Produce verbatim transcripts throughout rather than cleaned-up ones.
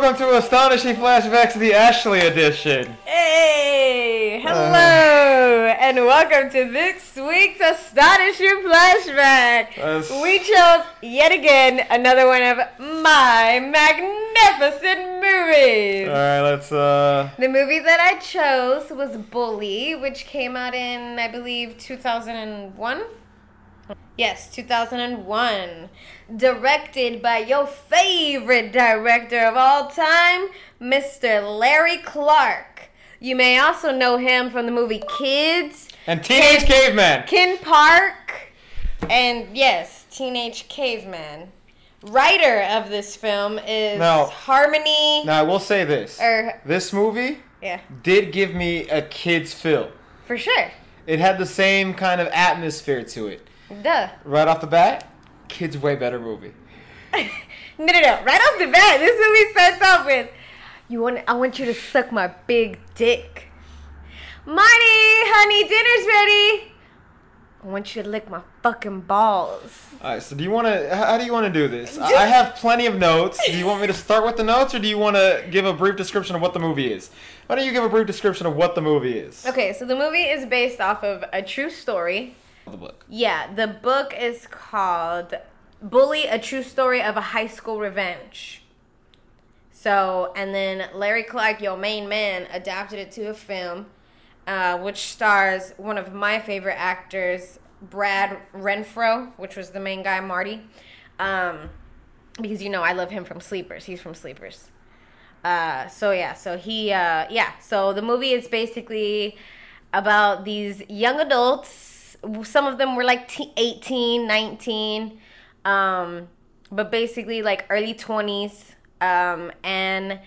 welcome to Astonishing Flashbacks, the Ashley edition. Hey, hello, uh, and welcome to this week's Astonishing Flashback. Uh, we chose, yet again, another one of my magnificent movies. Alright, let's, uh... The movie that I chose was Bully, which came out in, I believe, two thousand one? Yes, two thousand one. Directed by your favorite director of all time, Mister Larry Clark. You may also know him from the movie Kids. And Teenage Ken, Caveman. Ken Park. And yes, Teenage Caveman. Writer of this film is now, Harmony. Now, I will say this. Or, this movie yeah. did give me a kid's feel. For sure. It had the same kind of atmosphere to it. Duh. Right off the bat, kids way better movie. no, no, no. Right off the bat, this movie starts off with, "You want? I want you to suck my big dick." "Marty, honey, dinner's ready." "I want you to lick my fucking balls." All right. So, do you want to? How do you want to do this? Just, I have plenty of notes. Do you want me to start with the notes, or do you want to give a brief description of what the movie is? Why don't you give a brief description of what the movie is? Okay. So the movie is based off of a true story. The book. Yeah, the book is called Bully, A True Story of a High School Revenge. So, and then Larry Clark, your main man, adapted it to a film, uh, which stars one of my favorite actors, Brad Renfro, which was the main guy, Marty. Um, because, you know, I love him from Sleepers. He's from Sleepers. Uh, so, yeah, so he, uh, yeah. So the movie is basically about these young adults. Some of them were like eighteen, nineteen, um, but basically like early twenties. Um, and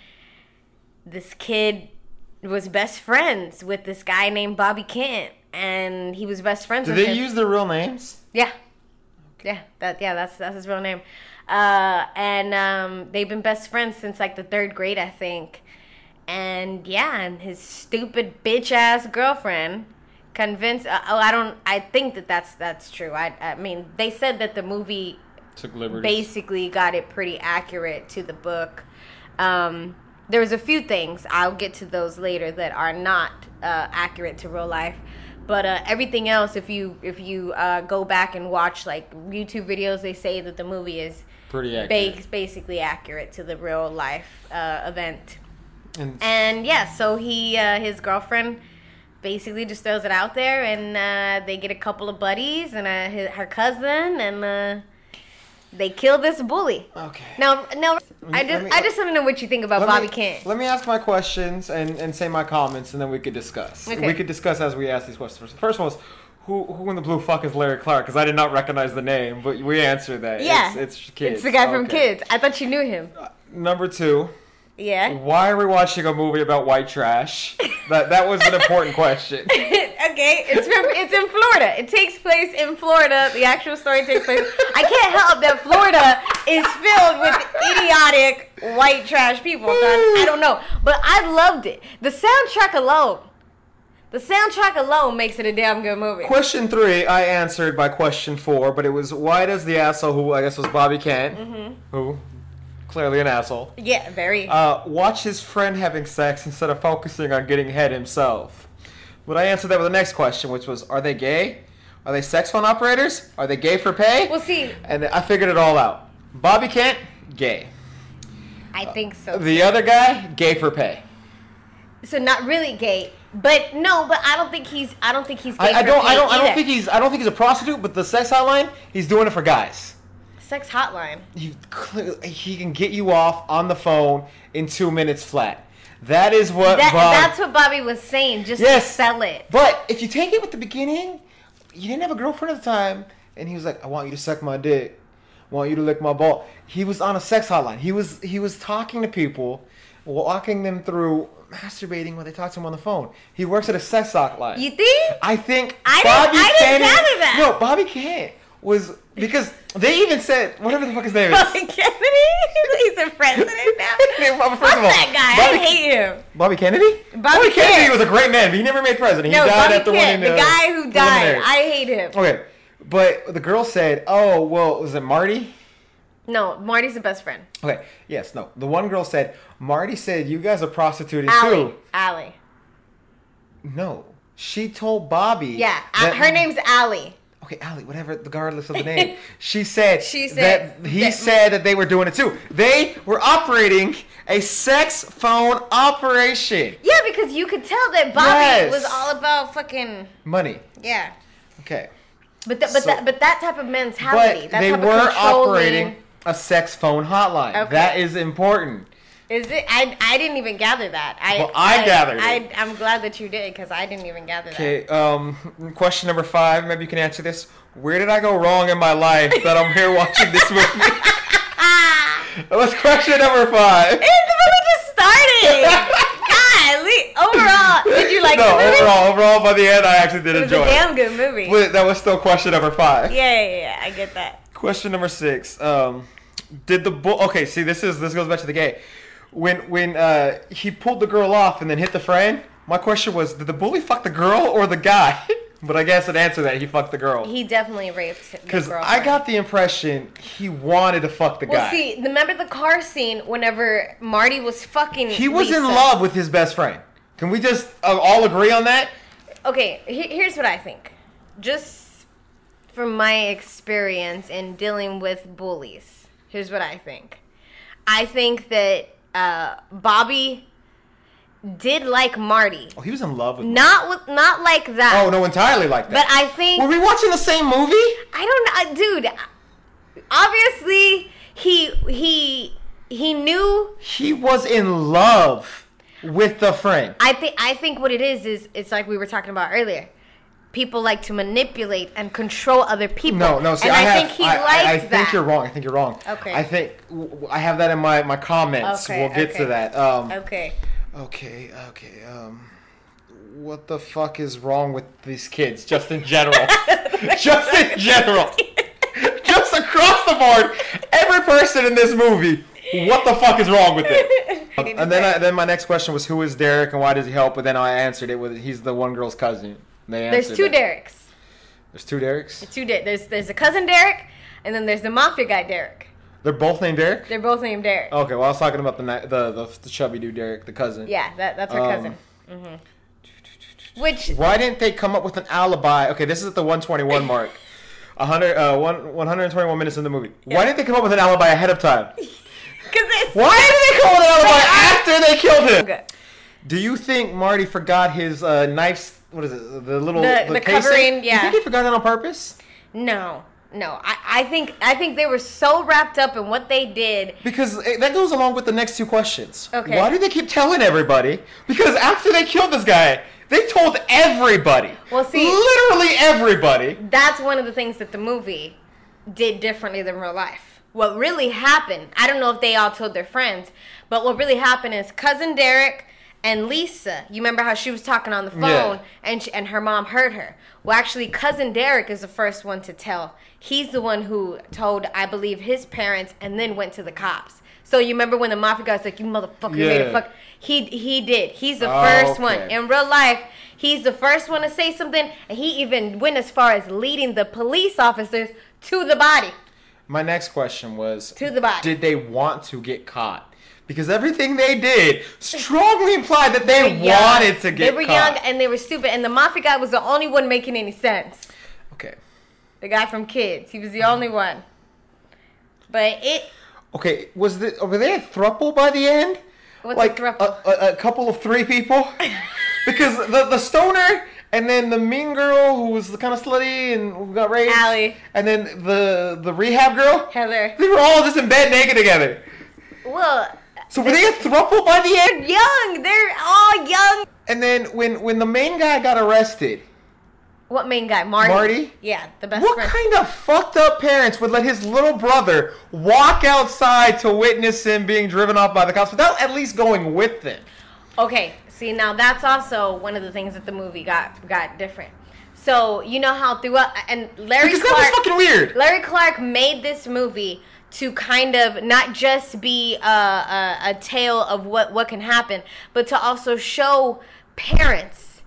this kid was best friends with this guy named Bobby Kent, and he was best friends Did with they him. use their real names? Yeah. Yeah, that yeah, that's that's his real name. Uh, and um, they've been best friends since like the third grade, I think. And yeah, and his stupid bitch ass girlfriend convinced. Uh, oh, I don't. I think that that's that's true. I I mean, they said that the movie took liberties. Basically got it pretty accurate to the book. Um, there was a few things, I'll get to those later, that are not uh, accurate to real life. But uh, everything else, if you if you uh, go back and watch like YouTube videos, they say that the movie is pretty accurate. Ba- basically accurate to the real life uh, event. And, and yeah, so he uh, his girlfriend basically just throws it out there, and uh, they get a couple of buddies and uh, his, her cousin, and uh, they kill this bully. Okay. Now, now, I just me, I just want to know what you think about Bobby me, Kent. Let me ask my questions and, and say my comments, and then we could discuss. Okay. We could discuss as we ask these questions. The first one was, who who in the blue fuck is Larry Clark? Because I did not recognize the name, but we answered that. Yeah. It's, it's Kids. It's the guy okay. from Kids. I thought you knew him. Uh, number two. Yeah. Why are we watching a movie about white trash? that that was an important question. Okay, it's from it's in Florida. It takes place in Florida. The actual story takes place. I can't help that Florida is filled with idiotic white trash people. So I, I don't know, but I loved it. The soundtrack alone, the soundtrack alone makes it a damn good movie. Question three, I answered by question four, but it was why does the asshole, who I guess was Bobby Kent, mm-hmm. who clearly an asshole, yeah, very, uh, watch his friend having sex instead of focusing on getting head himself? But I answered that with the next question, which was, are they gay? Are they sex phone operators? Are they gay for pay? We'll see. And I figured it all out. Bobby Kent, gay. I think so. Uh, the other guy, gay for pay. So not really gay, but no, but I don't think he's. I don't think he's gay. I, I for don't. pay I don't. I either. don't think he's. I don't think he's a prostitute. But the sex hotline, he's doing it for guys. Sex hotline. He clearly, he can get you off on the phone in two minutes flat. That is what That, Bob... That's what Bobby was saying, just yes, to sell it. But if you take it with the beginning, you didn't have a girlfriend at the time, and he was like, I want you to suck my dick. I want you to lick my ball. He was on a sex hotline. He was he was talking to people, walking them through masturbating when they talk to him on the phone. He works at a sex hotline. You think? I think I Bobby didn't, I didn't Kennedy... gather that. No, Bobby Kent was... Because they even said... Whatever the fuck his name is. Bobby Kennedy? He's the president now? First Fuck of all, that guy. Bobby, I hate him. Bobby Kennedy? Bobby, Bobby Kennedy Kent. was a great man, but he never made president. He no, died Bobby after Kent, winning the guy who died. preliminaries. I hate him. Okay, but the girl said, oh, well, was it Marty? No, Marty's the best friend. Okay, yes, no. The one girl said, Marty said you guys are prostituting Allie. too. Allie. No. She told Bobby. Yeah, that, her name's Allie. Okay, Allie, whatever, regardless of the name. She said, she said that he that, said that they were doing it too. They were operating a sex phone operation. Yeah, because you could tell that Bobby Yes. was all about fucking Money. yeah. Okay. But th- but So- that but that type of mentality. But that they type were of controlling, operating a sex phone hotline. Okay. That is important. Is it? I, I didn't even gather that. I Well, I gathered I, it. I'm glad that you did because I didn't even gather Okay, um, question number five. Maybe you can answer this. Where did I go wrong in my life that I'm here watching this movie? that. That's question number five. It's the movie just started. Golly. Overall, did you like no, the movie? overall, overall, by the end, I actually did It was enjoy a it. damn good movie. But that was still question number five. Yeah, yeah, yeah. I get that. Question number six. Um, did the bull? Okay, see, this is this goes back to the gay. When when uh, he pulled the girl off and then hit the friend, my question was, did the bully fuck the girl or the guy? But I guess it answered that he fucked the girl. He definitely raped the Because girlfriend. I got the impression he wanted to fuck the Well, guy. see, remember the car scene whenever Marty was fucking He was Lisa? in love with his best friend. Can we just uh, all agree on that? Okay, he- here's what I think. Just from my experience in dealing with bullies, here's what I think. I think that uh, Bobby did like Marty. Oh, he was in love with me. Not with, not like that. Oh, no, entirely like that. But I think Were we watching the same movie? I don't know, dude. Obviously, he he he knew. He was in love with the friend. I think I think what it is is it's like we were talking about earlier. People like to manipulate and control other people. No, no. See, and I, I, have, think he I, liked I, I that. think you're wrong. I think you're wrong. Okay. I think w- I have that in my, my comments. Okay, we'll get okay. to that. Um, Okay. okay. Okay. Um, what the fuck is wrong with these kids? Just in general. Just in general. Just across the board. Every person in this movie. What the fuck is wrong with it? Um, and then, I, then my next question was, who is Derek and why does he help? But then I answered it with, he's the one girl's cousin. They There's answered two that. Dereks. There's two Dereks. Two De- There's there's a cousin Derek, and then there's the mafia guy Derek. They're both named Derek. They're both named Derek. Okay, well I was talking about the ni- the the, the chubby dude Derek, the cousin. Yeah, that that's her Um, cousin. hmm Which Why didn't they come up with an alibi? Okay, this is at the one twenty-one mark. one hundred, uh, one, one hundred twenty-one minutes in the movie. Yeah. Why didn't they come up with an alibi ahead of time? because it's Why did they come up with an alibi after they killed him? Okay. Do you think Marty forgot his uh, knife? What is it? The little The- the casing? covering, Do you yeah. think he forgot it on purpose? No, no. I, I think I think they were so wrapped up in what they did. Because it, that goes along with the next two questions. Okay. Why do they keep telling everybody? Because after they killed this guy, they told everybody. Well, see- literally everybody. That's one of the things that the movie did differently than real life. What really happened, I don't know if they all told their friends, but what really happened is cousin Derek and Lisa, you remember how she was talking on the phone Yeah. and she, and her mom heard her. Well, actually, cousin Derek is the first one to tell. He's the one who told, I believe, his parents and then went to the cops. So you remember when the mafia guy's like, you motherfucker, you made Yeah. a fuck. He, he did. He's the Oh, first one. okay. In real life, he's the first one to say something, and he even went as far as leading the police officers to the body. My next question was, To the body. did they want to get caught? Because everything they did strongly implied that they Young. wanted to get They were caught. young and they were stupid, and the mafia guy was the only one making any sense. Okay. The guy from Kids, he was the only one. But it, Okay, was the were they a throuple by the end? What's a like throuple? A, a, a couple of three people? Because the the stoner and then the mean girl who was kind of slutty and who got raped, Allie. and then the the rehab girl, Heather. they were all just in bed naked together. Well, So were they a throuple by the they're end? young. They're all young. And then when when the main guy got arrested, What main guy? Marty. Marty? Yeah, the best what friend. kind of fucked up parents would let his little brother walk outside to witness him being driven off by the cops without at least going with them? Okay, see now that's also one of the things that the movie got got different. So you know how throughout and Larry Because that Clark, was fucking weird. Larry Clark made this movie to kind of not just be a, a, a tale of what, what can happen, but to also show parents,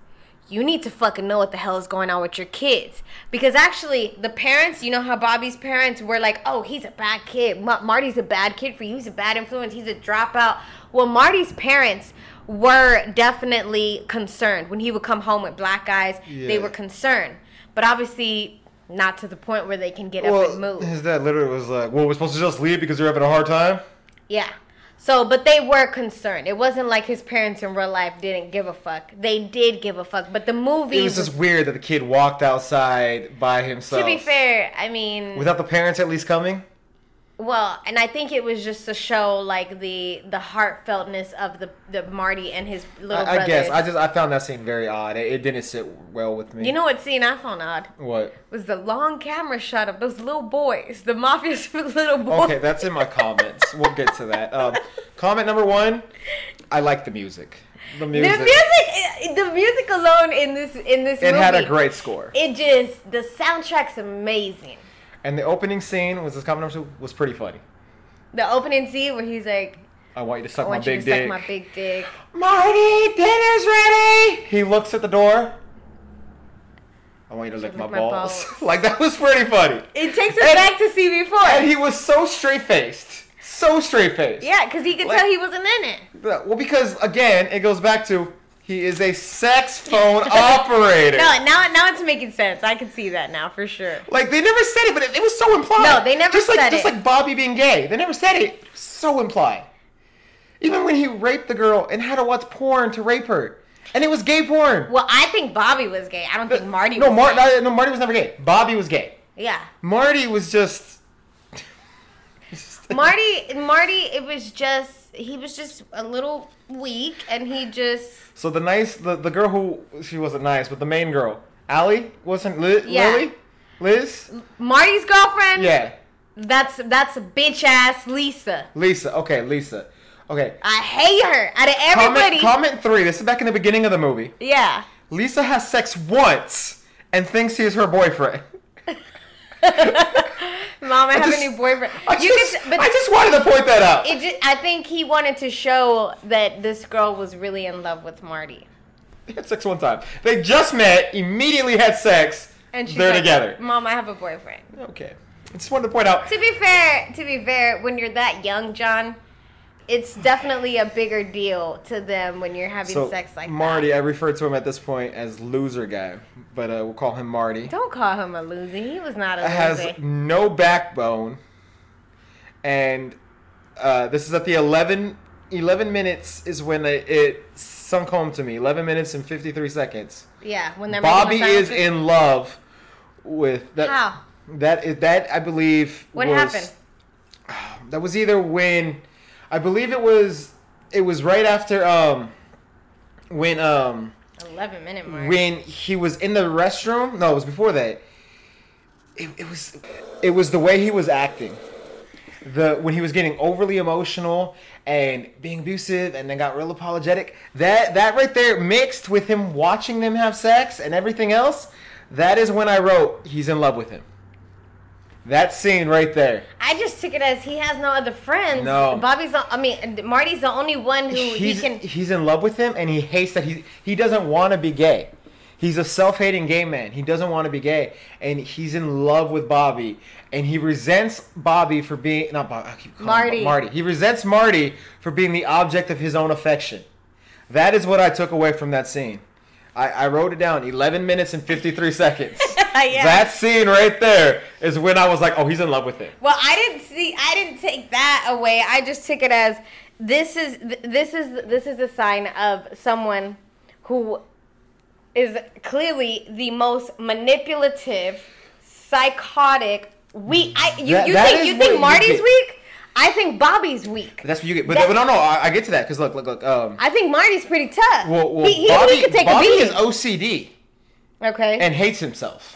you need to fucking know what the hell is going on with your kids. Because actually, the parents, you know how Bobby's parents were like, oh, he's a bad kid. Ma- Marty's a bad kid for you. He's a bad influence. He's a dropout. Well, Marty's parents were definitely concerned. When he would come home with black eyes, yeah. they were concerned. But obviously, not to the point where they can get well, up and move. His dad literally was like, well, we're supposed to just leave because you're having a hard time? Yeah. So, but they were concerned. It wasn't like his parents in real life didn't give a fuck. They did give a fuck. But the movie... It was just weird that the kid walked outside by himself. To be fair, I mean... Without the parents at least coming? Well, and I think it was just to show, like, the the heartfeltness of the, the Marty and his little I, I brothers. guess. I just I found that scene very odd. It, it didn't sit well with me. You know what scene I found odd? What? Was the long camera shot of those little boys. The mafia's little boys. Okay, that's in my comments. We'll get to that. Um, comment number one, I like the music. The music. The music, the music alone in this in this it movie. It had a great score. It just, the soundtrack's amazing. And the opening scene was this comment number two was pretty funny. The opening scene where he's like, I want you to suck I my want you big to dick. suck my big dick. Marty, dinner's ready. He looks at the door. I want you to lick my, my balls. balls. Like, that was pretty funny. It takes us and, back to C before. And he was so straight-faced. So straight-faced. Yeah, because he could like, tell he wasn't in it. Well, because, again, it goes back to, he is a sex phone operator. No, now now it's making sense. I can see that now, for sure. Like, they never said it, but it, it was so implied. No, they never just said like, it. Just like Bobby being gay. They never said it. It was so implied. Even when he raped the girl and had to watch porn to rape her. And it was gay porn. Well, I think Bobby was gay. I don't think Marty no, was Mar- gay. No, no, Marty was never gay. Bobby was gay. Yeah. Marty was just... Marty, Marty, it was just... He was just a little weak, and he just... So the nice... The, the girl who... She wasn't nice, but the main girl. Allie? Wasn't Li- yeah. Lily? Liz? Marty's girlfriend? Yeah. That's that's a bitch-ass Lisa. Lisa. Okay, Lisa. Okay. I hate her. Out of everybody. Comment, comment three. This is back in the beginning of the movie. Yeah. Lisa has sex once and thinks he is her boyfriend. Mom, I, I have just, a new boyfriend. I you just, could, but I just wanted to point that out. It just, I think he wanted to show that this girl was really in love with Marty. They had sex one time. They just met, immediately had sex, and she's they're like, together. Mom, I have a boyfriend. Okay. I just wanted to point out. To be fair, to be fair, when you're that young, John, it's definitely a bigger deal to them when you're having so, sex like Marty, that. I refer to him at this point as loser guy, but uh, we'll call him Marty. Don't call him a loser. He was not a loser. Has no backbone, and uh, this is at the eleven, eleven minutes is when it, it sunk home to me. eleven minutes and fifty-three seconds. Yeah, when they're Bobby making a is in love with that. How? That is that I believe. What was, happened? That was either when, I believe it was, it was right after um, when um, eleven minute mark. when he was in the restroom. No, it was before that. It, it was, it was the way he was acting. The when he was getting overly emotional and being abusive, and then got real apologetic. That that right there, mixed with him watching them have sex and everything else, that is when I wrote he's in love with him. That scene right there. I just took it as he has no other friends. No. Bobby's the, I mean, Marty's the only one who he's, he can... He's in love with him, and he hates that he he doesn't want to be gay. He's a self-hating gay man. He doesn't want to be gay, and he's in love with Bobby, and he resents Bobby for being... Not Bobby, I keep calling Marty. him Marty. He resents Marty for being the object of his own affection. That is what I took away from that scene. I, I wrote it down, eleven minutes and fifty-three seconds. Yeah. That scene right there is when I was like, oh, he's in love with him. Well, I didn't see, I didn't take that away. I just took it as this is this is this is a sign of someone who is clearly the most manipulative, psychotic, weak. I you, That- you that think is you what think you Marty's get. weak? I think Bobby's weak. That's what you get. But, That- but no, no, I, I get to that because look, look, look. Um, I think Marty's pretty tough. well, well he, he, Bobby, he could take Bobby a beating. is O C D Okay. and hates himself.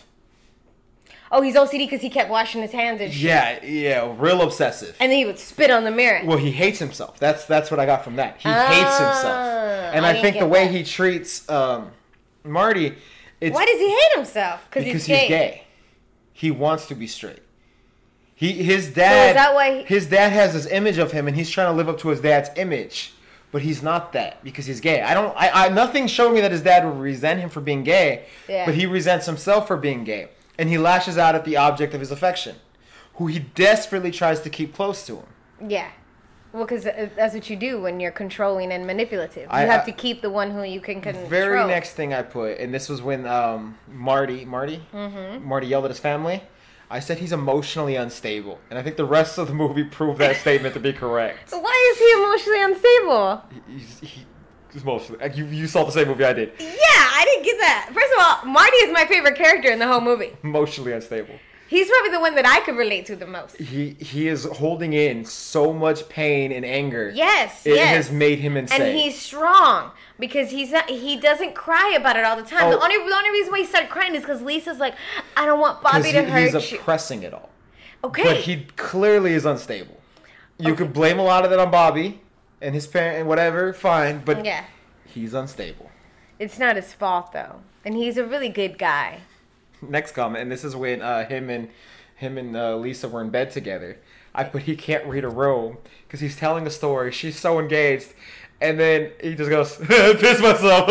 Oh, he's O C D because he kept washing his hands and shit. Yeah, yeah, real obsessive. And then he would spit on the mirror. Well, he hates himself. That's that's what I got from that. He Ah, hates himself, and I I, didn't think get the way that. he treats um, Marty, it's Why does he hate himself? because he's he's gay. gay. He wants to be straight. He his dad. that why he- his dad has this image of him, and he's trying to live up to his dad's image, but he's not that because he's gay. I don't. I, I nothing showed me that his dad would resent him for being gay, Yeah. but he resents himself for being gay, and he lashes out at the object of his affection, who he desperately tries to keep close to him. Yeah. Well, because that's what you do when you're controlling and manipulative. You I- have I- to keep the one who you can control. Very next thing I put, and this was when um, Marty, Marty, Mm-hmm. Marty yelled at his family. I said he's emotionally unstable, and I think the rest of the movie proved that statement to be correct. So why is he emotionally unstable? He's, he, he's emotionally. like, You, you saw the same movie I did. Yeah, I didn't get that. First of all, Marty is my favorite character in the whole movie. Emotionally unstable. He's probably the one that I could relate to the most. He he is holding in so much pain and anger. Yes, It yes. has made him insane. And he's strong because he's not, he doesn't cry about it all the time. Oh. The only the only reason why he started crying is because Lisa's like, I don't want Bobby Because to he, hurt he's you. oppressing it all. Okay. But he clearly is unstable. You Okay. could blame a lot of that on Bobby and his parent and whatever, fine, but Yeah. he's unstable. It's not his fault though. And he's a really good guy. Next comment, and this is when uh, him and him and uh, Lisa were in bed together. I put he can't read a room because he's telling a story. She's so engaged, and then he just goes, "Piss myself."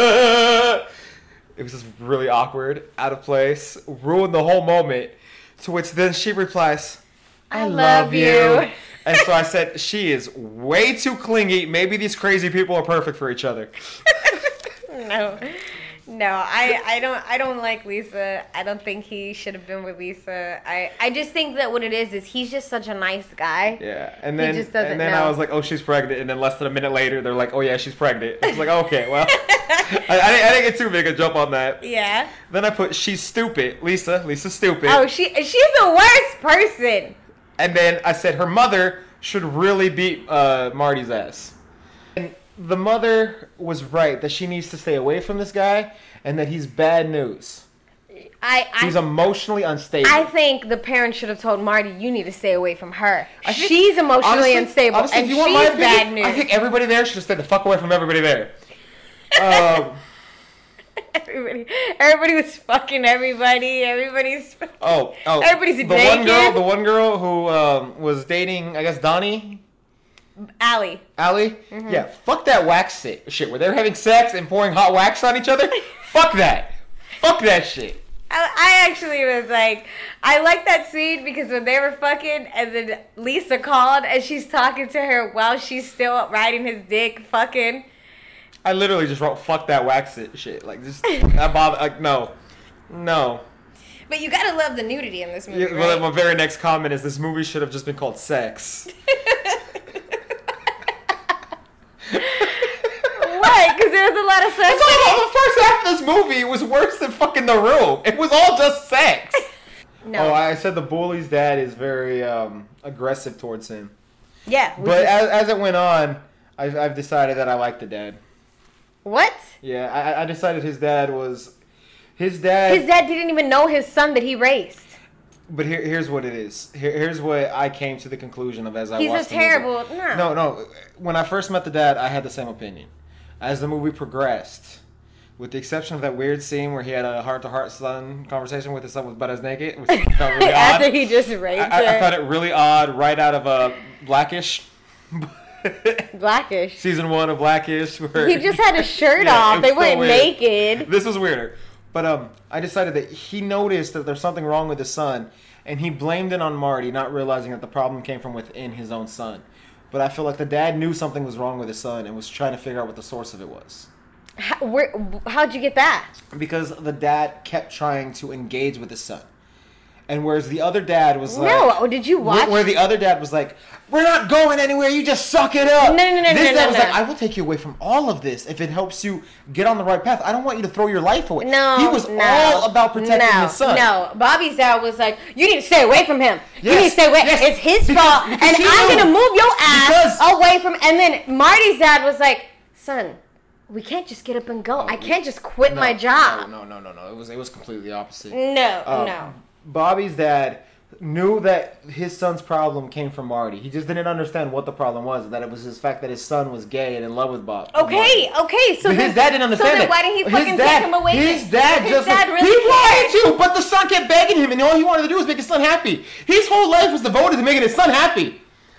It was just really awkward, out of place, ruined the whole moment. To which then she replies, "I, I love, love you." you. And so I said, "She is way too clingy. Maybe these crazy people are perfect for each other." No. No, I, I don't I don't like Lisa. I don't think he should have been with Lisa. I, I just think that what it is is he's just such a nice guy. Yeah, and He then just doesn't and then know. I was like, "Oh, she's pregnant," and then less than a minute later, they're like, "Oh yeah, she's pregnant." I was like, "Okay, well, I, I, didn't, I didn't get too big a jump on that." Yeah. Then I put, "She's stupid, Lisa. Lisa's stupid," Oh, she she's the worst person. and then I said her mother should really beat uh, Marty's ass. And the mother was right that she needs to stay away from this guy, and that he's bad news. I I, He's emotionally unstable. I think the parents should have told Marty, you need to stay away from her. I think- She's emotionally honestly- unstable, honestly, and if you she's want my bad opinion, news. I think everybody there should have stayed the fuck away from everybody there. Um, everybody, everybody was fucking everybody. Everybody's. oh, oh, Everybody's the one girl, naked. the one girl who um, was dating, I guess Donnie, Allie. Allie. Mm-hmm. Yeah, fuck that wax shit. Shit, where they're having sex and pouring hot wax on each other. Fuck that. Fuck that shit. I, I actually was like, I like that scene because when they were fucking and then Lisa called and she's talking to her while she's still riding his dick, fucking. I literally just wrote "fuck that wax it" shit. Like just that bother. Like no, no. But you gotta love the nudity in this movie, Yeah, well, right? my very next comment is this movie should have just been called Sex. What? Because there was a lot of sex. That's all, the first half of this movie was worse than fucking The Room. It was all just sex. No. Oh, I said the bully's dad is very um, aggressive towards him. Yeah. which But is- as, as it went on, I've, I've decided that I like the dad. what? Yeah, I, I decided his dad was... His dad... His dad didn't even know his son that he raised. But here, here's what it is. Here, here's what I came to the conclusion of as I He's a watched the movie. terrible. No. No, no. When I first met the dad, I had the same opinion. As the movie progressed, with the exception of that weird scene where he had a heart-to-heart son conversation with his son with butt as naked, which felt really odd. After he just raped I, I, I her. found it really odd, right out of uh, Blackish. Blackish. Season one of Blackish. Where He just had his shirt Yeah, off. it They was so weren't weird. naked. This was weirder. But um, I decided that he noticed that there's something wrong with his son, and he blamed it on Marty, not realizing that the problem came from within his own son. But I feel like the dad knew something was wrong with his son and was trying to figure out what the source of it was. How, where, how'd you get that? Because the dad kept trying to engage with his son. And whereas the other dad was like... No, oh, did you where- watch? Where the other dad was like, we're not going anywhere, you just suck it up. No, no, no, This no, dad no, was no. like, I will take you away from all of this if it helps you get on the right path. I don't want you to throw your life away. No, He was no, all about protecting no, his son. No, Bobby's dad was like, you need to stay away from him. You Yes, need to stay away. yes, It's his because- fault, because and he I'm knew. gonna move your ass Because- away from. And then Marty's dad was like, son, we can't just get up and go. I can't just quit Oh, No, my job. No, no, no, no, no. It was, it was completely opposite. No, Um, no. Bobby's dad knew that his son's problem came from Marty. He just didn't understand what the problem was. That it was his fact that his son was gay and in love with Bob. Okay, okay. So But then, his dad didn't understand so then that. why didn't he His fucking dad, take him away? His then? dad His just dad really he wanted cared. to, but the son kept begging him, and all he wanted to do was make his son happy. His whole life was devoted to making his son happy.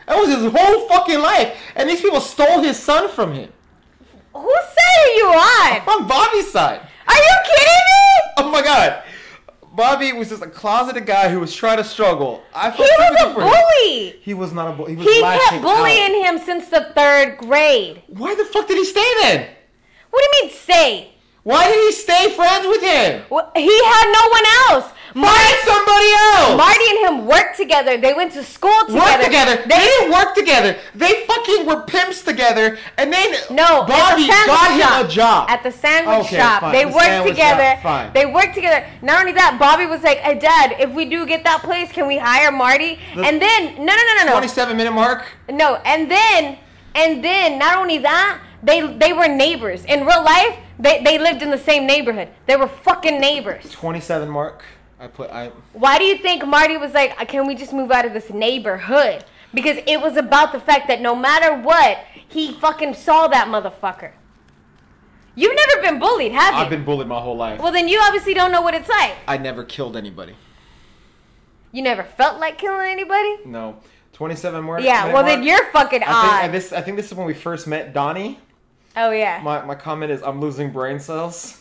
That was his whole fucking life. And these people stole his son from him. Whose side are you on? From Bobby's side. Are you kidding me? Oh my god. Bobby was just a closeted guy who was trying to struggle. I He felt was sympathy a for him. bully. He was not a bully. He was He lashing kept bullying out. him since the third grade. Why the fuck did he stay then? What do you mean stay? Why did he stay friends with him? Well, he had no one else. Find Marty, somebody else. Marty and him worked together. They went to school together. Work together. They, They, didn't work together. They fucking were pimps together, and then no, Bobby at the sandwich got shop. him a job. At the sandwich Okay, shop. fine. They The worked sandwich together. shop, fine. They worked together. Not only that, Bobby was like, "Hey, Dad, if we do get that place, can we hire Marty?" The and then, no, no, no, no, no. twenty-seven minute mark. No, and then, and then, not only that, they they were neighbors. In real life, they, they lived in the same neighborhood. They were fucking neighbors. twenty-seven mark. I put I. Why do you think Marty was like, can we just move out of this neighborhood? Because it was about the fact that no matter what, he fucking saw that motherfucker. You've never been bullied, have you? I've been bullied my whole life. Well, then you obviously don't know what it's like. I never killed anybody. You never felt like killing anybody? No. twenty-seven mark. Yeah, minute well, mark. then you're fucking I think, odd. and this, I think this is when we first met Donnie. Oh, yeah. My, my comment is, I'm losing brain cells.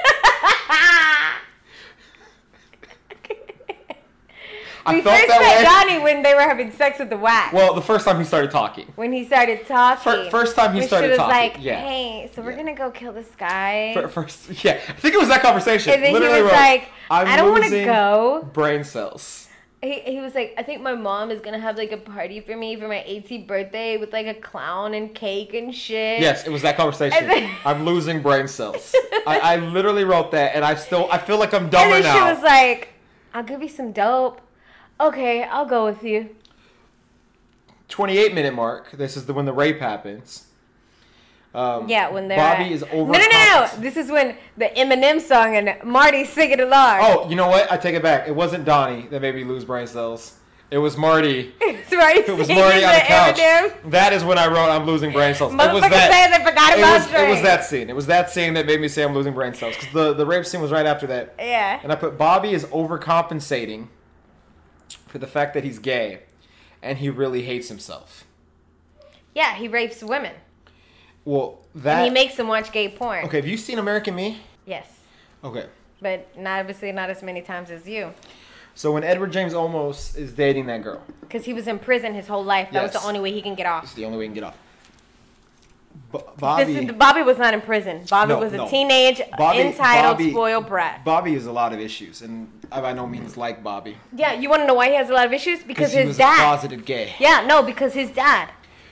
I we felt first that met way. Donnie when they were having sex with the wax. Well, the first time he started talking. When he started talking. Fir- first time he when started she was talking, like, yeah. hey, so we're Yeah. going to go kill this guy. Fir- First, yeah, I think it was that conversation. And then Literally he was wrote, like, I'm I don't want to losing go. brain cells. He, he was like, I think my mom is going to have like a party for me for my eighteenth birthday with like a clown and cake and shit. Yes, it was that conversation. And then- I'm losing brain cells. I, I literally wrote that, and I still, I feel like I'm dumber And then now. she was like, I'll give you some dope. Okay, I'll go with you. twenty-eight minute mark. This is the when the rape happens. Um, Yeah, when they're Bobby at- is over. No, no, no, no. This is when the Eminem song and Marty's singing along. Oh, you know what? I take it back. It wasn't Donnie that made me lose brain cells. It was Marty. It's Marty It was singing Marty on the couch. Eminem. That is when I wrote I'm losing brain cells. It was Motherfucker that. saying they forgot It about was, it was Drake. that scene. It was that scene that made me say I'm losing brain cells. Because the, the rape scene was right after that. Yeah. And I put Bobby is overcompensating for the fact that he's gay. And he really hates himself. Yeah, he rapes women. Well, that... And he makes them watch gay porn. Okay, have you seen American Me? Yes. Okay. But not, obviously not as many times as you. So when Edward James Olmos is dating that girl, Because he was in prison his whole life. That was Yes. the only way he can get off. it's the only way he can get off. B- Bobby, This is, Bobby was not in prison. Bobby No, was a no. teenage, Bobby- entitled, Bobby- spoiled brat. Bobby has a lot of issues, and I by no means like Bobby. Yeah, you want to know why he has a lot of issues? Because he his was a dad. closeted gay. Yeah, no, because his dad.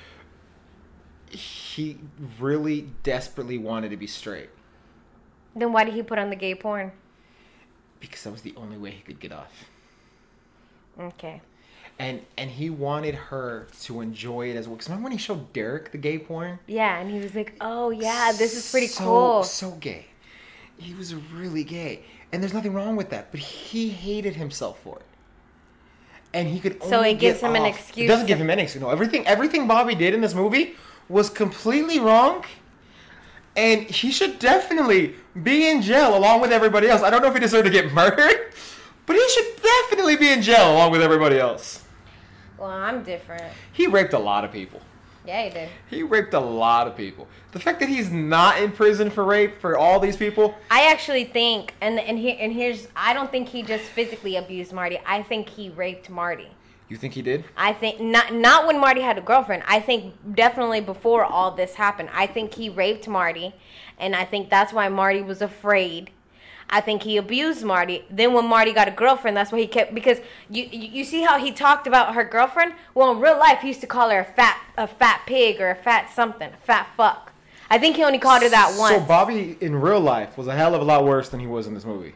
He really desperately wanted to be straight Then why did he put on the gay porn? because that was the only way he could get off. Okay. And and he wanted her to enjoy it as well. Because remember when he showed Derek the gay porn? Yeah, and he was like, oh, yeah, this is pretty so, cool. So gay. He was really gay. And there's nothing wrong with that. But he hated himself for it. And he could only So it gives get him an off- excuse It doesn't to- give him any excuse. No, everything, everything Bobby did in this movie was completely wrong. And he should definitely be in jail along with everybody else. I don't know if he deserved to get murdered. But he should definitely be in jail along with everybody else. Well, I'm different. He raped a lot of people. Yeah, he did. He raped a lot of people. The fact that he's not in prison for rape for all these people. I actually think, and and here and here's, I don't think he just physically abused Marty. I think he raped Marty. You think he did? I think not not when Marty had a girlfriend. I think definitely before all this happened. I think he raped Marty, and I think that's why Marty was afraid. I think he abused Marty. Then when Marty got a girlfriend, that's why he kept, because you you, you see how he talked about her girlfriend? Well, in real life, he used to call her a fat a fat pig or a fat something, a fat fuck. I think he only called her that once. So Bobby in real life was a hell of a lot worse than he was in this movie.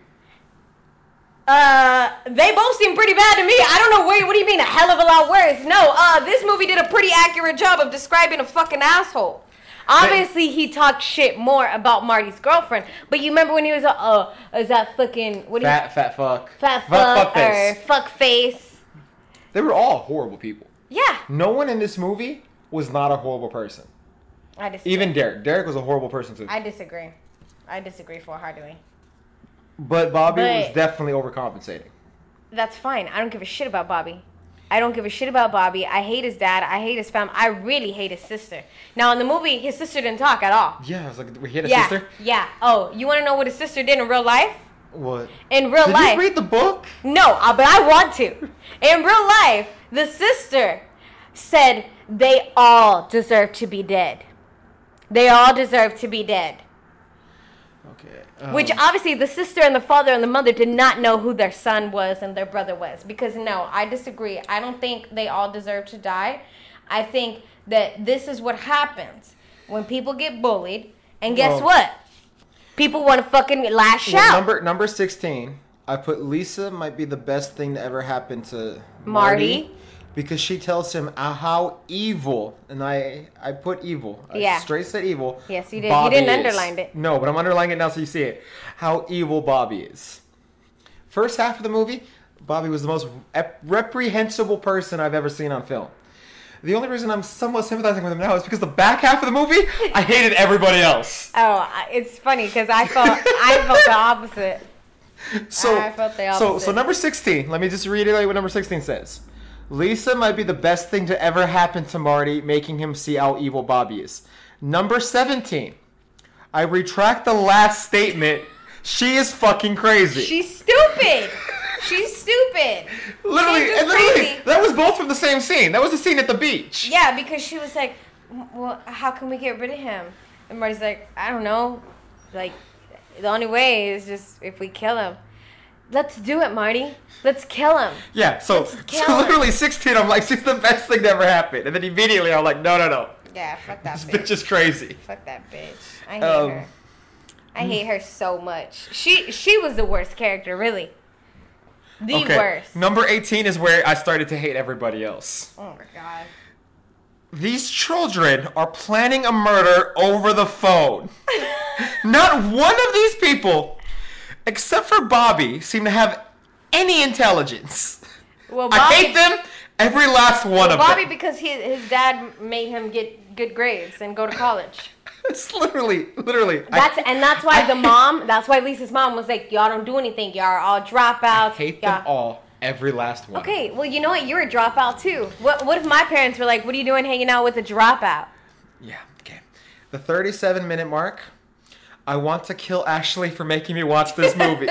Uh, they both seem pretty bad to me. I don't know. Wait, what do you mean a hell of a lot worse? No, uh, this movie did a pretty accurate job of describing a fucking asshole. Obviously, he talked shit more about Marty's girlfriend. But you remember when he was, uh, oh, is that fucking, what do you, Fat, fat fuck. fat Fuck- fuck, fuck or face. fuck face? They were all horrible people. Yeah. No one in this movie was not a horrible person. I disagree. Even Derek. Derek was a horrible person too. I disagree. I disagree full-heartedly. But Bobby But- was definitely overcompensating. That's fine. I don't give a shit about Bobby. I don't give a shit about Bobby. I hate his dad. I hate his fam. I really hate his sister. Now, in the movie, his sister didn't talk at all. Yeah, I was like, he had a yeah, sister? Yeah. Oh, you want to know what his sister did in real life? What? In real Did life. Did you read the book? No, uh, but I want to. In real life, the sister said they all deserve to be dead. They all deserve to be dead. Okay. Um, Which obviously the sister and the father and the mother did not know who their son was and their brother was. Because no, I disagree. I don't think they all deserve to die. I think that this is what happens when people get bullied. And guess well, what? People want to fucking lash well, out. Number number sixteen, I put Lisa might be the best thing to ever happen to Marty. Marty. Because she tells him uh, how evil, and I I put evil. Yeah. I straight said evil. Yes, you did. Bobby You didn't is. underline it. No, but I'm underlining it now so you see it. How evil Bobby is. First half of the movie, Bobby was the most rep- reprehensible person I've ever seen on film. The only reason I'm somewhat sympathizing with him now is because the back half of the movie, I hated everybody else. Oh, it's funny because I felt I felt the opposite. So, I felt the so, opposite. so number sixteen. Let me just reiterate what number sixteen says. Lisa might be the best thing to ever happen to Marty, making him see how evil Bobby is. Number seventeen. I retract the last statement. She is fucking crazy. She's stupid. She's stupid. Literally, She's just and literally, crazy. that was both from the same scene. That was the scene at the beach. Yeah, because she was like, well, how can we get rid of him? And Marty's like, I don't know. Like, the only way is just if we kill him. Let's do it, Marty. Let's kill him. Yeah, so, Let's kill so him. literally sixteen, I'm like, she's the best thing that ever happened. And then immediately I'm like, no, no, no. Yeah, fuck that This bitch. bitch is crazy. Fuck that bitch. I hate Um, her. I hate her so much. She she was the worst character, really. The okay. worst. Number eighteen is where I started to hate everybody else. Oh my god. These children are planning a murder over the phone. Not one of these people, except for Bobby, seem to have any intelligence. Well, Bobby, I hate them, every last one well, of Bobby them. because he, his dad made him get good grades and go to college. It's literally, literally. That's I, and that's why I the mom. That's why Lisa's mom was like, "Y'all don't do anything. Y'all are all dropouts." I hate them Y'all- all, every last one. Okay, well, you know what? You're a dropout too. What What if my parents were like, "What are you doing, hanging out with a dropout?" Yeah, okay. The thirty-seven minute mark. I want to kill Ashley for making me watch this movie.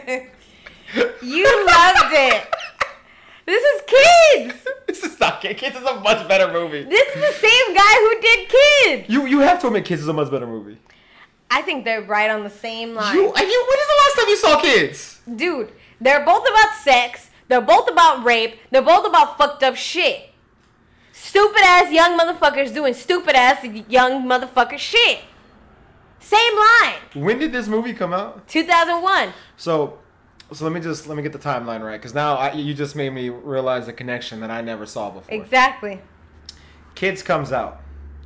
You loved it. This is Kids. This is not Kids. Kids is a much better movie. This is the same guy who did Kids. You you have to admit Kids is a much better movie. I think they're right on the same line. You, and you, when is the last time you saw Kids? Dude, they're both about sex. They're both about rape. They're both about fucked up shit. Stupid ass young motherfuckers doing stupid ass young motherfucker shit. Same line. When did this movie come out? two thousand one. So, so let me just let me get the timeline right, because now I, you just made me realize a connection that I never saw before. Exactly. Kids comes out.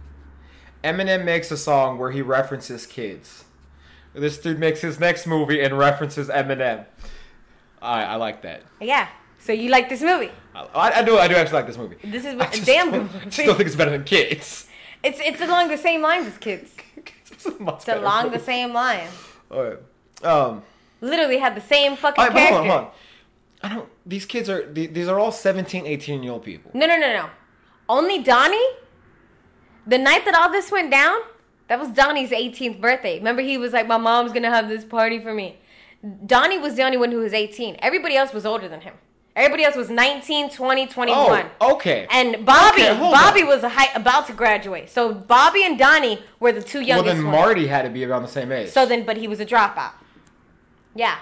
Eminem makes a song where he references Kids. This dude makes his next movie and references Eminem. I I like that. Yeah. So you like this movie? I, I do I do actually like this movie. This is I a just damn don't- good I movie. still think it's better than Kids. It's it's along the same lines as Kids. It's, a much It's better along movie. the same lines. Alright. Um. Literally had the same fucking All right, but character. hold on, hold on. I don't. These kids are. the- These are all seventeen, eighteen year old people. No, no, no, no. Only Donnie? The night that all this went down, that was Donnie's eighteenth birthday. Remember, he was like, my mom's going to have this party for me. Donnie was the only one who was eighteen. Everybody else was older than him. Everybody else was nineteen, twenty, twenty-one. Oh, okay. And Bobby, Okay, hold Bobby on. was a high, about to graduate. So Bobby and Donnie were the two Well, youngest then ones. Marty had to be around the same age. So then, but he was a dropout. Yeah.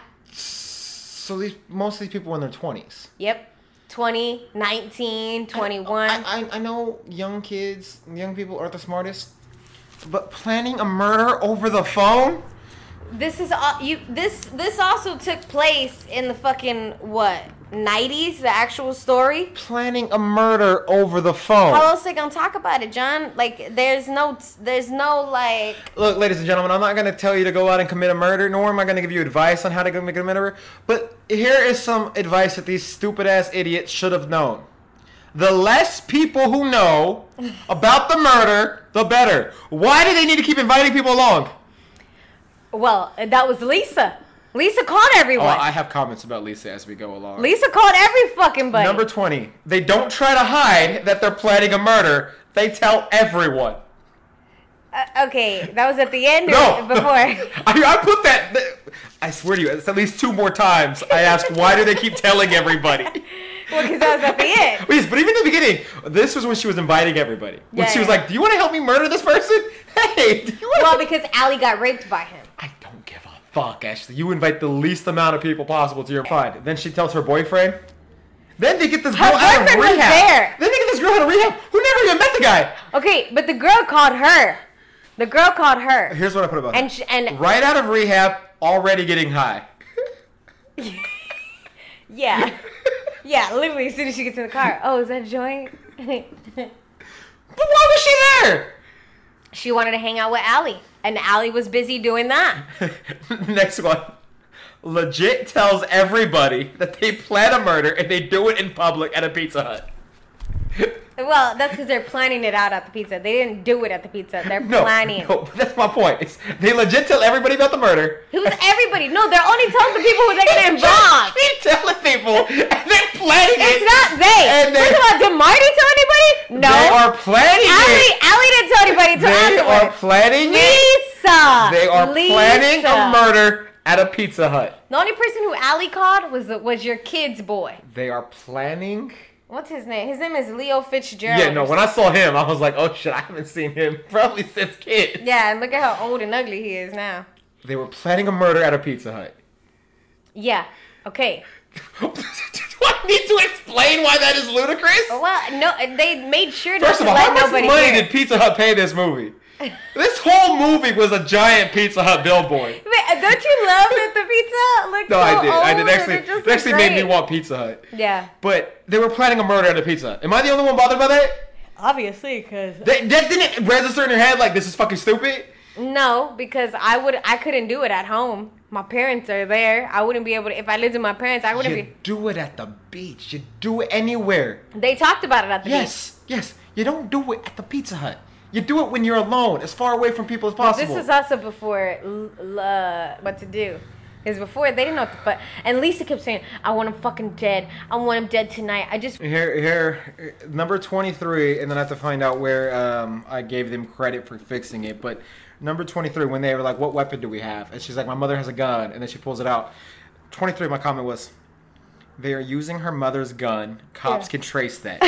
So these most of these people were in their twenties. Yep. twenty, nineteen, twenty-one. I, I I know young kids, young people aren't the smartest, but planning a murder over the phone. This is all you. This this also took place in the fucking what nineties? The actual story. Planning a murder over the phone. How else they gonna talk about it, John? Like, there's no, there's no like. Look, ladies and gentlemen, I'm not going to tell you to go out and commit a murder, nor am I going to give you advice on how to commit a murder. But here is some advice that these stupid-ass idiots should have known. The less people who know about the murder, the better. Why do they need to keep inviting people along? Well, that was Lisa. Lisa called Oh, everyone. I have comments about Lisa as we go along. Lisa called every fucking buddy. Number twenty. They don't try to hide that they're planning a murder. They tell everyone. Uh, okay, that was at the end or No. before? I, I put that... I swear to you, it's at least two more times I asked, why do they keep telling everybody? Well, because that was at the end. Yes, but even in the beginning, this was when she was inviting everybody. When Yeah, she was yeah. like, do you want to help me murder this person? Hey, do you want Well, because Allie got raped by him. I don't give a fuck, Ashley. You invite the least amount of people possible to your fine. Then she tells her boyfriend. Then they get this girl Her out of boyfriend was rehab. there. Then they get this girl out of rehab who never even met the guy. Okay, but the girl called her. The girl called her. Here's what I put about And her. sh- and Right out of rehab, already getting high. yeah, yeah. Literally, as soon as she gets in the car, oh, is that a joint? But why was she there? She wanted to hang out with Allie, and Allie was busy doing that. Next one. Legit tells everybody that they plan a murder and they do it in public at a Pizza Hut. Well, that's because they're planning it out at the pizza. They didn't do it at the pizza. They're No, planning. no, that's my point. It's, they legit tell everybody about the murder. Who's everybody? No, they're only telling the people who they're gonna involve. Keep telling people, and they're planning It's it. not they. And they- First of all, did Marty tell anybody? No. They are planning Allie, it. Allie didn't tell anybody until They are afterwards. planning it. Lisa. They are Lisa. planning a murder at a Pizza Hut. The only person who Allie called was the, was your kid's boy. They are planning. What's his name? His name is Leo Fitzgerald. Yeah, no. When I saw him, I was like, "Oh shit! I haven't seen him probably since kids." Yeah, and look at how old and ugly he is now. They were planning a murder at a Pizza Hut. Yeah. Okay. Do I need to explain why that is ludicrous? Well, no, they made sure not First to of all, let how much nobody money hear. did Pizza Hut pay this movie? This whole movie was a giant Pizza Hut billboard. Wait, don't you love that the pizza looked No, so I did. I did old actually. and it just It actually looked made me great? want Pizza Hut. Yeah. But they were planning a murder at a Pizza Hut. Am I the only one bothered by that? Obviously, because That, that didn't register in your head like this is fucking stupid? no, because I would, I couldn't do it at home. My parents are there. I wouldn't be able to. If I lived with my parents, I wouldn't You be. do it at the beach. You do it anywhere. They talked about it at the Yes, yes. You don't do it at the Pizza Hut. You do it when you're alone, as far away from people as possible. This is also before l- l- uh, what to do. Because before they didn't know what the fuck. And Lisa kept saying, "I want him fucking dead. I want him dead tonight. I just." Here, here, number twenty-three, and then I have to find out where um, I gave them credit for fixing it. But number twenty-three, when they were like, "What weapon do we have?" and she's like, "My mother has a gun," and then she pulls it out. twenty-three, my comment was, "They are using her mother's gun. Cops Yeah. can trace that."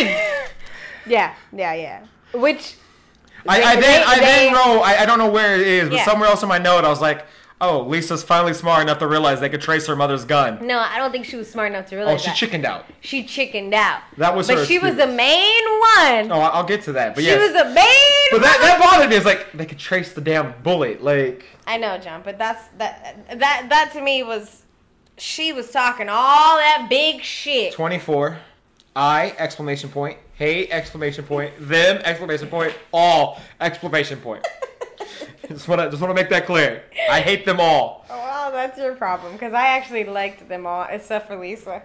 Yeah, yeah, yeah. Which. I, they- I then, they- I then they- know, I, I don't know where it is, but Yeah. somewhere else in my note, I was like, "Oh, Lisa's finally smart enough to realize they could trace her mother's gun." No, I don't think she was smart enough to Oh, realize she that. chickened out. She chickened out. That was But her she was excuse. the main one. Oh, I'll get to that. But she yes. was the main But that, one. that bothered me. It's like they could trace the damn bullet. Like I know, John, but that's that that that to me was she was talking all that big shit. twenty-four, I exclamation point, hey exclamation point, them exclamation point, all exclamation point. just want to just want to make that clear. I hate them all. Oh, well, that's your problem because I actually liked them all except for Lisa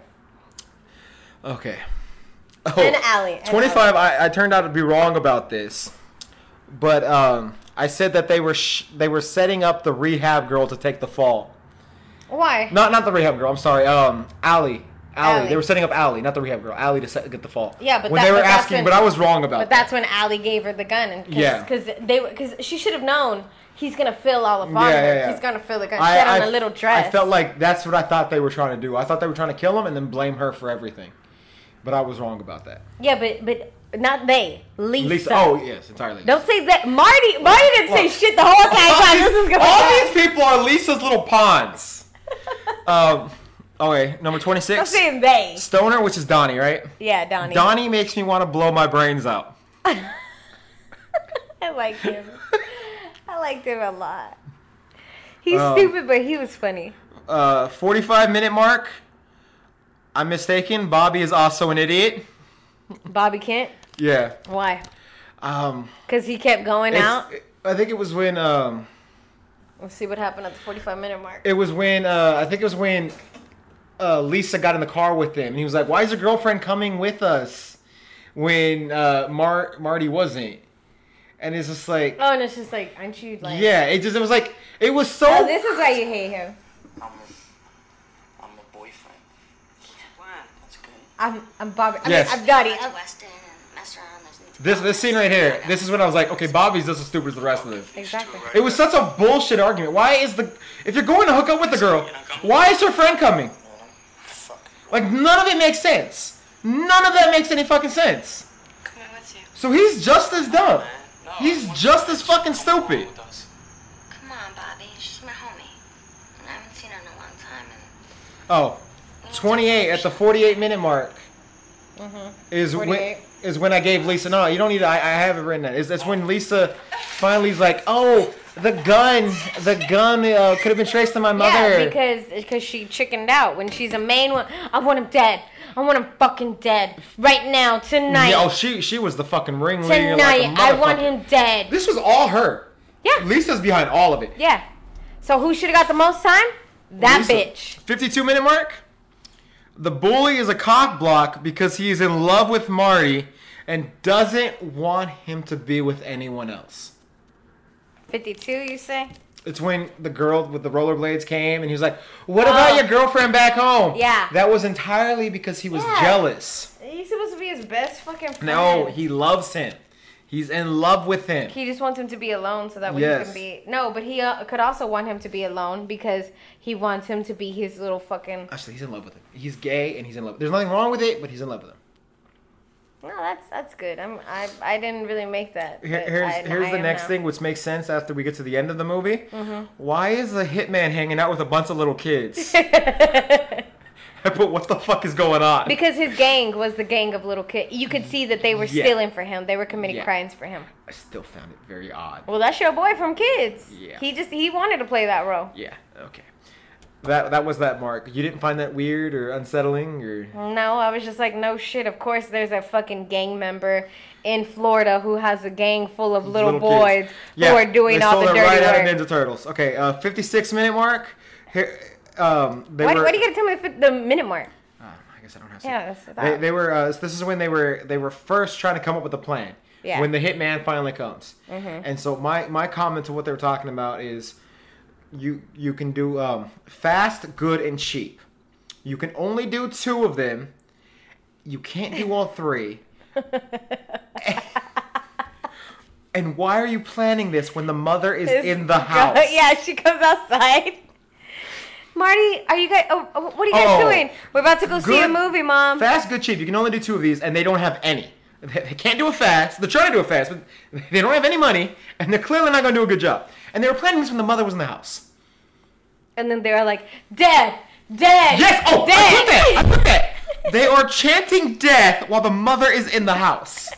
Okay. Oh, and Allie. and twenty-five. I, I turned out to be wrong about this, but um, I said that they were sh- they were setting up the rehab girl to take the fall. Allie. Why? Not not the rehab girl. I'm sorry. Um, Allie. Allie. Allie. They were setting up Allie, not the rehab girl. Allie to set, get the fall. Yeah, but when that- they were but that's asking, when- but I was wrong about But that. that's when Allie gave her the gun, and cause, Yeah. because they because she should have known he's gonna fill all of on Yeah, her. yeah, yeah. He's gonna fill the gun. I, She had on I- a little dress. I felt like that's what I thought they were trying to do. I thought they were trying to kill him and then blame her for everything. But I was wrong about that. yeah, but but not they. Lisa. Lisa. Oh yes, entirely. Don't say that. Marty. Marty didn't say Look, shit the whole time. all time these, this is going all on. these people are Lisa's little pawns. um. Okay, number I'm twenty-six. saying they. Stoner, which is Donnie, right? Yeah, Donnie. Donnie makes me want to blow my brains out. I liked him. I liked him a lot. He's Um, stupid, but he was funny. Uh, forty-five minute mark. I'm mistaken. Bobby is also an idiot. Bobby Kent. Yeah. Why? Um. Because he kept going it's- out. I think it was when um. Let's see what happened at the forty-five minute mark. It was when uh, I think it was when uh, Lisa got in the car with him, and he was like, "Why is your girlfriend coming with us?" When uh, Mar- Marty wasn't, and it's just like, Oh, and it's just like, aren't you like? yeah, it just it was like it was so. Oh, this is why you hate him. I'm I'm Bobby. I Yes. mean, I'm Dottie. Go to I'm, Weston and mess around. There's need to This go. this scene right here. This is when I was like, okay, Bobby's just as stupid as the rest of them. exactly. It was such a bullshit argument. Why is the if you're going to hook up with the girl, why is her friend coming? Like none of it makes sense. None of that makes any fucking sense. Coming with you. So he's just as dumb. He's just as fucking stupid. Come on, Bobby. She's my homie. And I haven't seen her in a long time. And Oh, twenty-eight at the forty-eight minute mark is when forty-eight. is when I gave Lisa. No, you don't need. To, I I have it written. Down. It's that's when Lisa finally is like, oh, the gun, the gun uh, could have been traced to my mother. Yeah, because because she chickened out when she's a main one. I want him dead. I want him fucking dead right now tonight. Yeah, oh, she she was the fucking ringleader. tonight, Like a I want motherfucker. him dead. This was all her. Yeah, Lisa's behind all of it. yeah. So who should have got the most time? That Lisa. bitch. fifty-two minute mark. The bully is a cock block because he is in love with Marty and doesn't want him to be with anyone else. fifty-two, you say? It's when the girl with the rollerblades came and he was like, what about Oh. your girlfriend back home? Yeah. That was entirely because he was Yeah. jealous. He's supposed to be his best fucking friend. No, he loves him. He's in love with him. He just wants him to be alone so that way Yes. he can be. No, but he uh, could also want him to be alone because he wants him to be his little fucking. Actually, he's in love with him. He's gay and he's in love. There's nothing wrong with it, but he's in love with him. No, that's that's good. I'm I I didn't really make that. Here- but Here's, I, here's I the am next now. thing, which makes sense after we get to the end of the movie. Mm-hmm. Why is the hitman hanging out with a bunch of little kids? But what the fuck is going on? Because his gang was the gang of little kids. You could see that they were Yeah. stealing for him. They were committing Yeah. crimes for him. I still found it very odd. Well, that's your boy from Kids. Yeah. He just he wanted to play that role. Yeah, okay. That that was that mark. You didn't find that weird or unsettling or No, I was just like, no shit. Of course, there's a fucking gang member in Florida who has a gang full of little, kids. boys Yeah, who are doing they all stole the it dirty right out work. of Ninja Turtles. Okay, uh, fifty-six minute mark. Here, um, they Why, were. why do you gotta tell me the, the minute mark? Oh, I guess I don't have to. Yeah, that's They, they were. Uh, this is when they were. They were first trying to come up with a plan. Yeah. When the hitman finally comes. Mhm. And so my my comment to what they were talking about is, you you can do um, fast, good, and cheap. You can only do two of them. You can't do all three. And why are you planning this when the mother is This in the girl- house? Yeah, she comes outside. Marty, are you guys? Oh, oh, what are you guys Oh, doing? We're about to go see a good- movie, Mom. Fast, good, cheap. You can only do two of these, and they don't have any. They they can't do it fast. They're trying to do it fast, but they don't have any money, and they're clearly not going to do a good job. And they were planning this when the mother was in the house. And then they were like, "Dead, dead, Yes! Oh, dead." I put that! I put that! They are chanting death while the mother is in the house.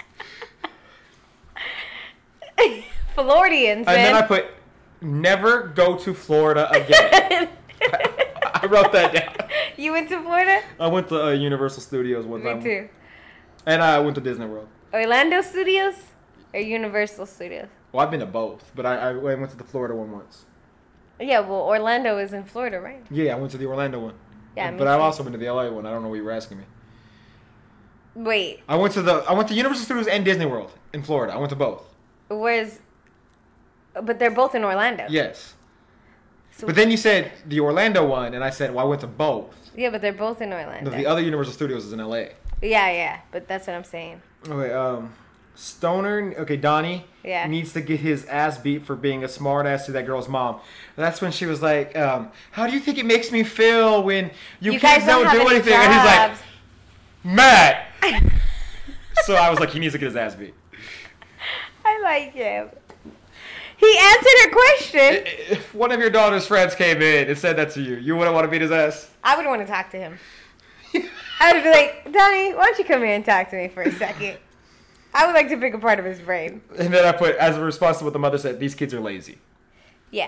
Floridians, And man. then I put, never go to Florida again. I wrote that down. You went to Florida? I went to uh, Universal Studios one Me time. too. And I went to Disney World. Orlando Studios or Universal Studios? Well, I've been to both, but I, I went to the Florida one once. Yeah, well, Orlando is in Florida, right? Yeah, I went to the Orlando one. Yeah, me but I've too. also been to the L A one. I don't know what you were asking me. Wait, I went to the I went to Universal Studios and Disney World in Florida. I went to both. where's? But they're both in Orlando. Yes. So- But then you said the Orlando one, and I said, well, I went to both. Yeah, but they're both in Orlando. No, the other Universal Studios is in L A. Yeah, yeah, but that's what I'm saying. Okay, um, Stoner, okay, Donnie Yeah. needs to get his ass beat for being a smart ass to that girl's mom. That's when she was like, um, how do you think it makes me feel when you, You kids guys don't don't, have do any anything? And he's like, jobs. Matt! So I was like, he needs to get his ass beat. I like him. He answered her question. If one of your daughter's friends came in and said that to you, you wouldn't want to beat his ass? I would want to talk to him. I would be like, Donnie, why don't you come here and talk to me for a second? I would like to pick a part of his brain. And then I put, as a response to what the mother said, these kids are lazy. Yeah.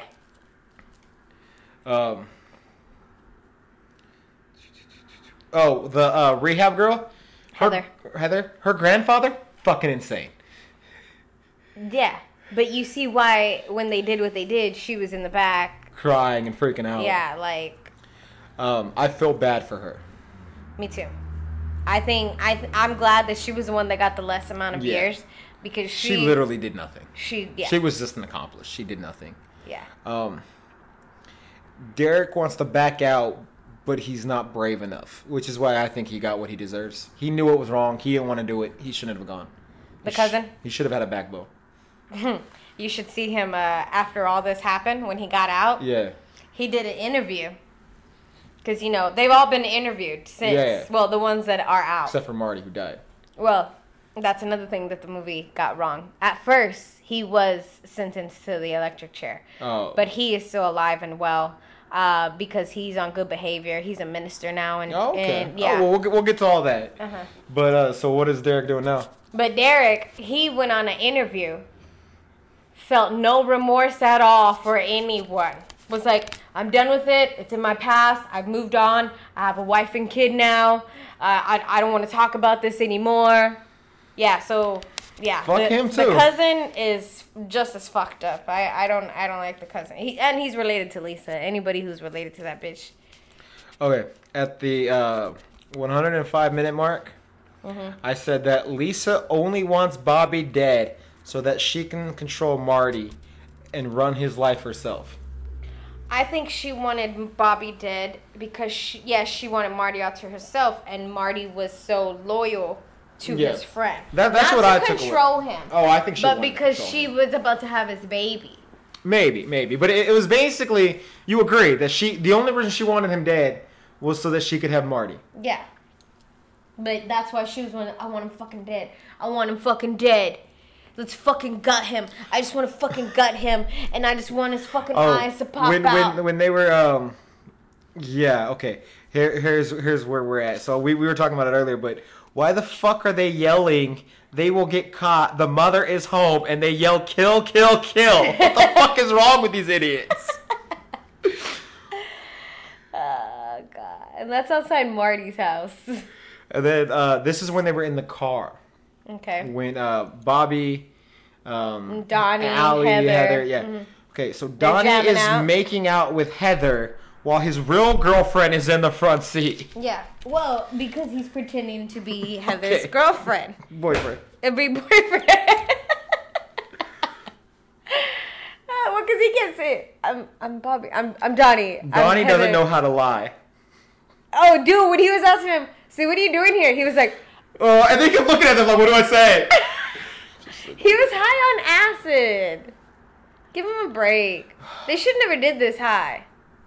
Um. Oh, the uh, rehab girl? Her- Heather. Heather? Her grandfather? Fucking insane. Yeah. But you see why when they did what they did, she was in the back. Crying and freaking out. Yeah, like, Um, I feel bad for her. me too. I think, I th- I'm glad that she was the one that got the less amount of Yeah. years because she... She literally did nothing. She, yeah. She was just an accomplice. She did nothing. yeah. Um, Derek wants to back out, but he's not brave enough, which is why I think he got what he deserves. He knew it was wrong. He didn't want to do it. He shouldn't have gone. The He sh- cousin? he should have had a backbone. You should see him uh, after all this happened when he got out. Yeah. He did an interview. Because, you know, they've all been interviewed since. Yeah. Well, the ones that are out. Except for Marty, who died. Well, that's another thing that the movie got wrong. At first, he was sentenced to the electric chair. Oh. But he is still alive and well uh, because he's on good behavior. He's a minister now. And, Oh, okay. and yeah. Oh, well, we'll get, we'll get to all that. Uh-huh. But, uh, so what is Derek doing now? But Derek, he went on an interview, felt no remorse at all for anyone. Was like, I'm done with it. It's in my past. I've moved on. I have a wife and kid now. Uh, I, I don't want to talk about this anymore. Yeah, so, yeah. Fuck the, him, The too. cousin is just as fucked up. I, I don't I don't like the cousin. He, and he's related to Lisa. Anybody who's related to that bitch. Okay. At the uh, one hundred five minute mark, Mm-hmm. I said that Lisa only wants Bobby dead so that she can control Marty and run his life herself. I think she wanted Bobby dead because, she, yes, she wanted Marty out to herself, and Marty was so loyal to Yeah. his friend. That- that's Not what to I took away. control him. Oh, I think she But wanted to because control she him. was about to have his baby. Maybe, maybe. But it, it was basically, you agree, that she, the only reason she wanted him dead was so that she could have Marty. Yeah. But that's why she was one. I want him fucking dead. I want him fucking dead. Let's fucking gut him. I just want to fucking gut him, and I just want his fucking eyes to pop Oh, when, out. when when they were um yeah, okay. Here here's here's where we're at. So we, we were talking about it earlier, but why the fuck are they yelling they will get caught, the mother is home, and they yell kill, kill, kill? What the fuck is wrong with these idiots? Oh god. And that's outside Marty's house. And then uh this is when they were in the car. Okay. When uh Bobby um Donnie, Allie, Heather. yeah. Mhm. Okay, so Donnie jamming is out. making out with Heather while his real girlfriend is in the front seat. Yeah. Well, because he's pretending to be Heather's Okay. girlfriend. Boyfriend. And be boyfriend. Uh, well, because he gets it. I'm, I'm Bobby. I'm, I'm Donnie. I'm Donnie doesn't Heather. know how to lie. Oh, dude, when he was asking him, see, what are you doing here? He was like, Oh, and they kept looking at them like, what do I say? he was high on acid. Give him a break. They should never did this high.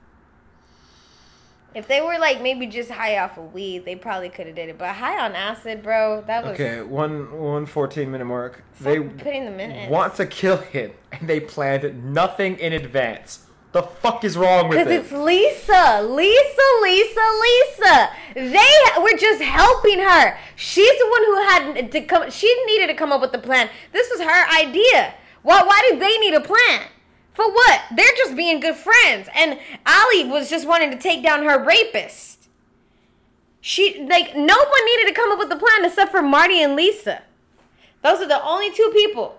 If they were like maybe just high off of weed, they probably could have did it. But high on acid, bro, that was Okay, one one fourteen minute mark. Stop They putting the minutes. want to kill him, and they planned nothing in advance. The fuck is wrong with Because it? it's Lisa. Lisa, Lisa, Lisa. They were just helping her. She's the one who had to come. She needed to come up with the plan. This was her idea. Why, why did they need a plan? For what? They're just being good friends. And Allie was just wanting to take down her rapist. She, like, no one needed to come up with the plan except for Marty and Lisa. Those are the only two people.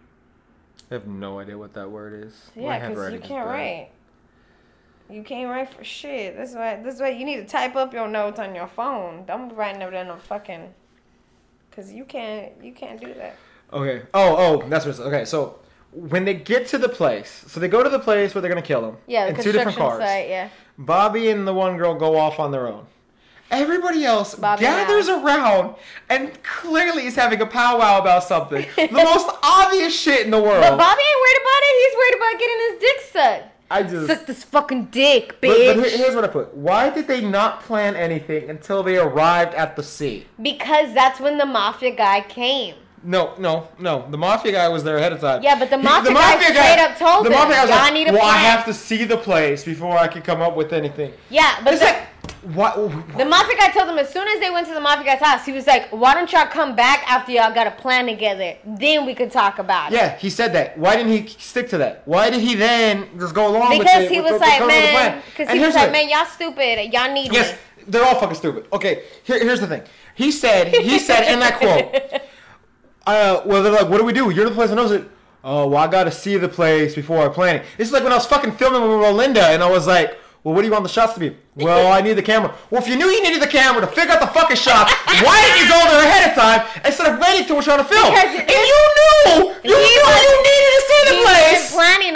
I have no idea what that word is. My Yeah, because you handwriting is can't bad. write. You can't write for shit. That's why. That's why you need to type up your notes on your phone. Don't be writing them in a fucking. Cause you can't. You can't do that. Okay. Oh, oh, that's what it's, okay. So when they get to the place, so they go to the place where they're gonna kill him. Yeah, the in two different construction cars. site. Yeah. Bobby and the one girl go off on their own. Everybody else Bobby and gathers around and clearly is having a powwow about something. The most obvious shit in the world. But Bobby ain't worried about it. He's worried about getting his dick sucked. I just. Suck this fucking dick, But, bitch. but here- here's what I put. Why did they not plan anything until they arrived at the scene? Because that's when the mafia guy came. No, no, no. The mafia guy was there ahead of time. Yeah, but the mafia guy straight up told the them, mafia guy was "Y'all like, need a well, I plan." have to see the place before I can come up with anything. Yeah, but It's the, like, what? the mafia guy told them as soon as they went to the mafia guy's house, he was like, "Why don't y'all come back after y'all got a plan together? Then we could talk about it." Yeah, he said that. Why didn't he stick to that? Why did he then just go along with it? Because he with- was with- like, with the man, plan? because And he was here's like, the- man, y'all stupid. Y'all need Yes, me. they're all fucking stupid. Okay, here, here's the thing. He said, he said in that quote, uh, well, they're like, what do we do? You're the person who knows it. Oh, well, I gotta see the place before I plan it. This is like when I was fucking filming with Rolinda, and I was like, well, what do you want the shots to be? Well, I need the camera. Well, if you knew you needed the camera to figure out the fucking shots, why didn't you go there ahead of time instead of waiting till we're trying to film? Because If you knew, you knew you needed to see the He place. was planning on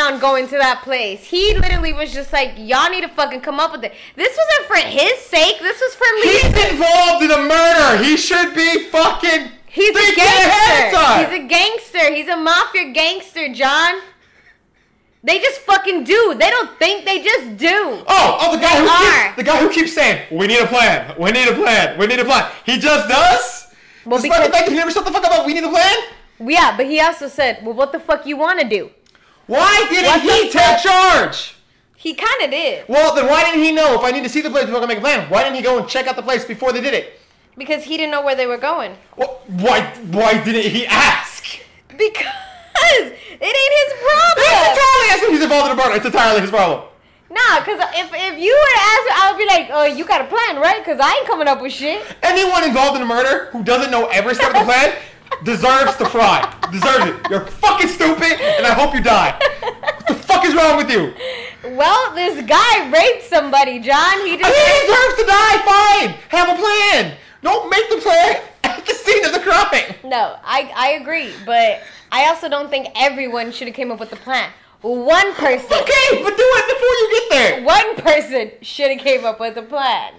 on going to that place. He literally was just like, y'all need to fucking come up with it. This wasn't for his sake. This was for He's Lisa. involved in a murder. He should be fucking. He's a thinking ahead of gangster. time. He's a gangster. He's a mafia gangster, John. They just fucking do. They don't think. They just do. Oh, oh, the guy They who are. keeps, the guy who keeps saying, "We need a plan. We need a plan. We need a plan." He just does. Well, Despite the because- fact that he never shut the fuck up about "We need a plan." Yeah, but he also said, well, what the fuck you want to do? Why didn't What he the take fuck? charge? He kind of did. Well, then why didn't he know if I need to see the place before I can make a plan? Why didn't he go and check out the place before they did it? Because he didn't know where they were going. Well, why? Why didn't he ask? Because it ain't his It's problem. entirely as if he's involved in a murder. It's entirely his problem. Nah, because if, if you would ask me, I would be like, oh, you got a plan, right? Because I ain't coming up with shit. Anyone involved in a murder who doesn't know every step of the plan deserves to fry. Deserves it. You're fucking stupid, and I hope you die. What the fuck is wrong with you? Well, this guy raped somebody, John. He He just... deserves to die. Fine. Have a plan. Don't make the plan at the scene of the crime. No, I, I agree. But I also don't think everyone should have came up with the plan. One person... Okay, but do it before you get there. One person should have came up with a plan.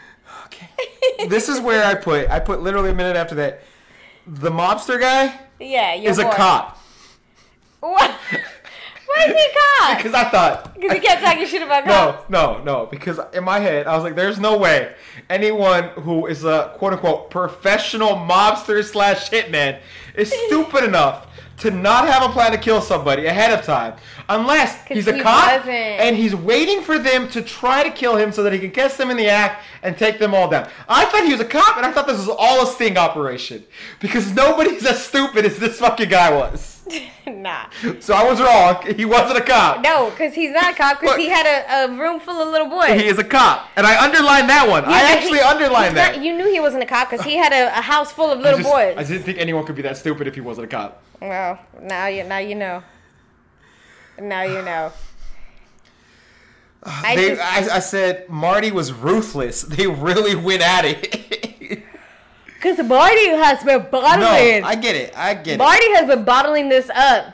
Okay. This is where I put, I put literally a minute after that. The mobster guy Yeah, your is a boy. cop. What? Why is he caught? Because I thought. Because he kept talking shit about No, cops. no, no. Because in my head, I was like, there's no way anyone who is a quote unquote professional mobster slash hitman is stupid enough to not have a plan to kill somebody ahead of time. Unless 'Cause he's a he cop wasn't. and he's waiting for them to try to kill him so that he can catch them in the act and take them all down. I thought he was a cop and I thought this was all a sting operation. Because nobody's as stupid as this fucking guy was. Nah. So I was wrong. He wasn't a cop. No, because he's not a cop, because Look. he had a, a room full of little boys. He is a cop. And I underlined that one. Yeah, I but actually he- underlined he's that. not- you knew he wasn't a cop, because he had a, a house full of I little just- boys. I didn't think anyone could be that stupid if he wasn't a cop. Well, now you, now you know. Now you know. I They, just- I, I said Marty was ruthless. They really went at it. Because Marty has been no, bottling. I get it. I get Marty has been bottling this up.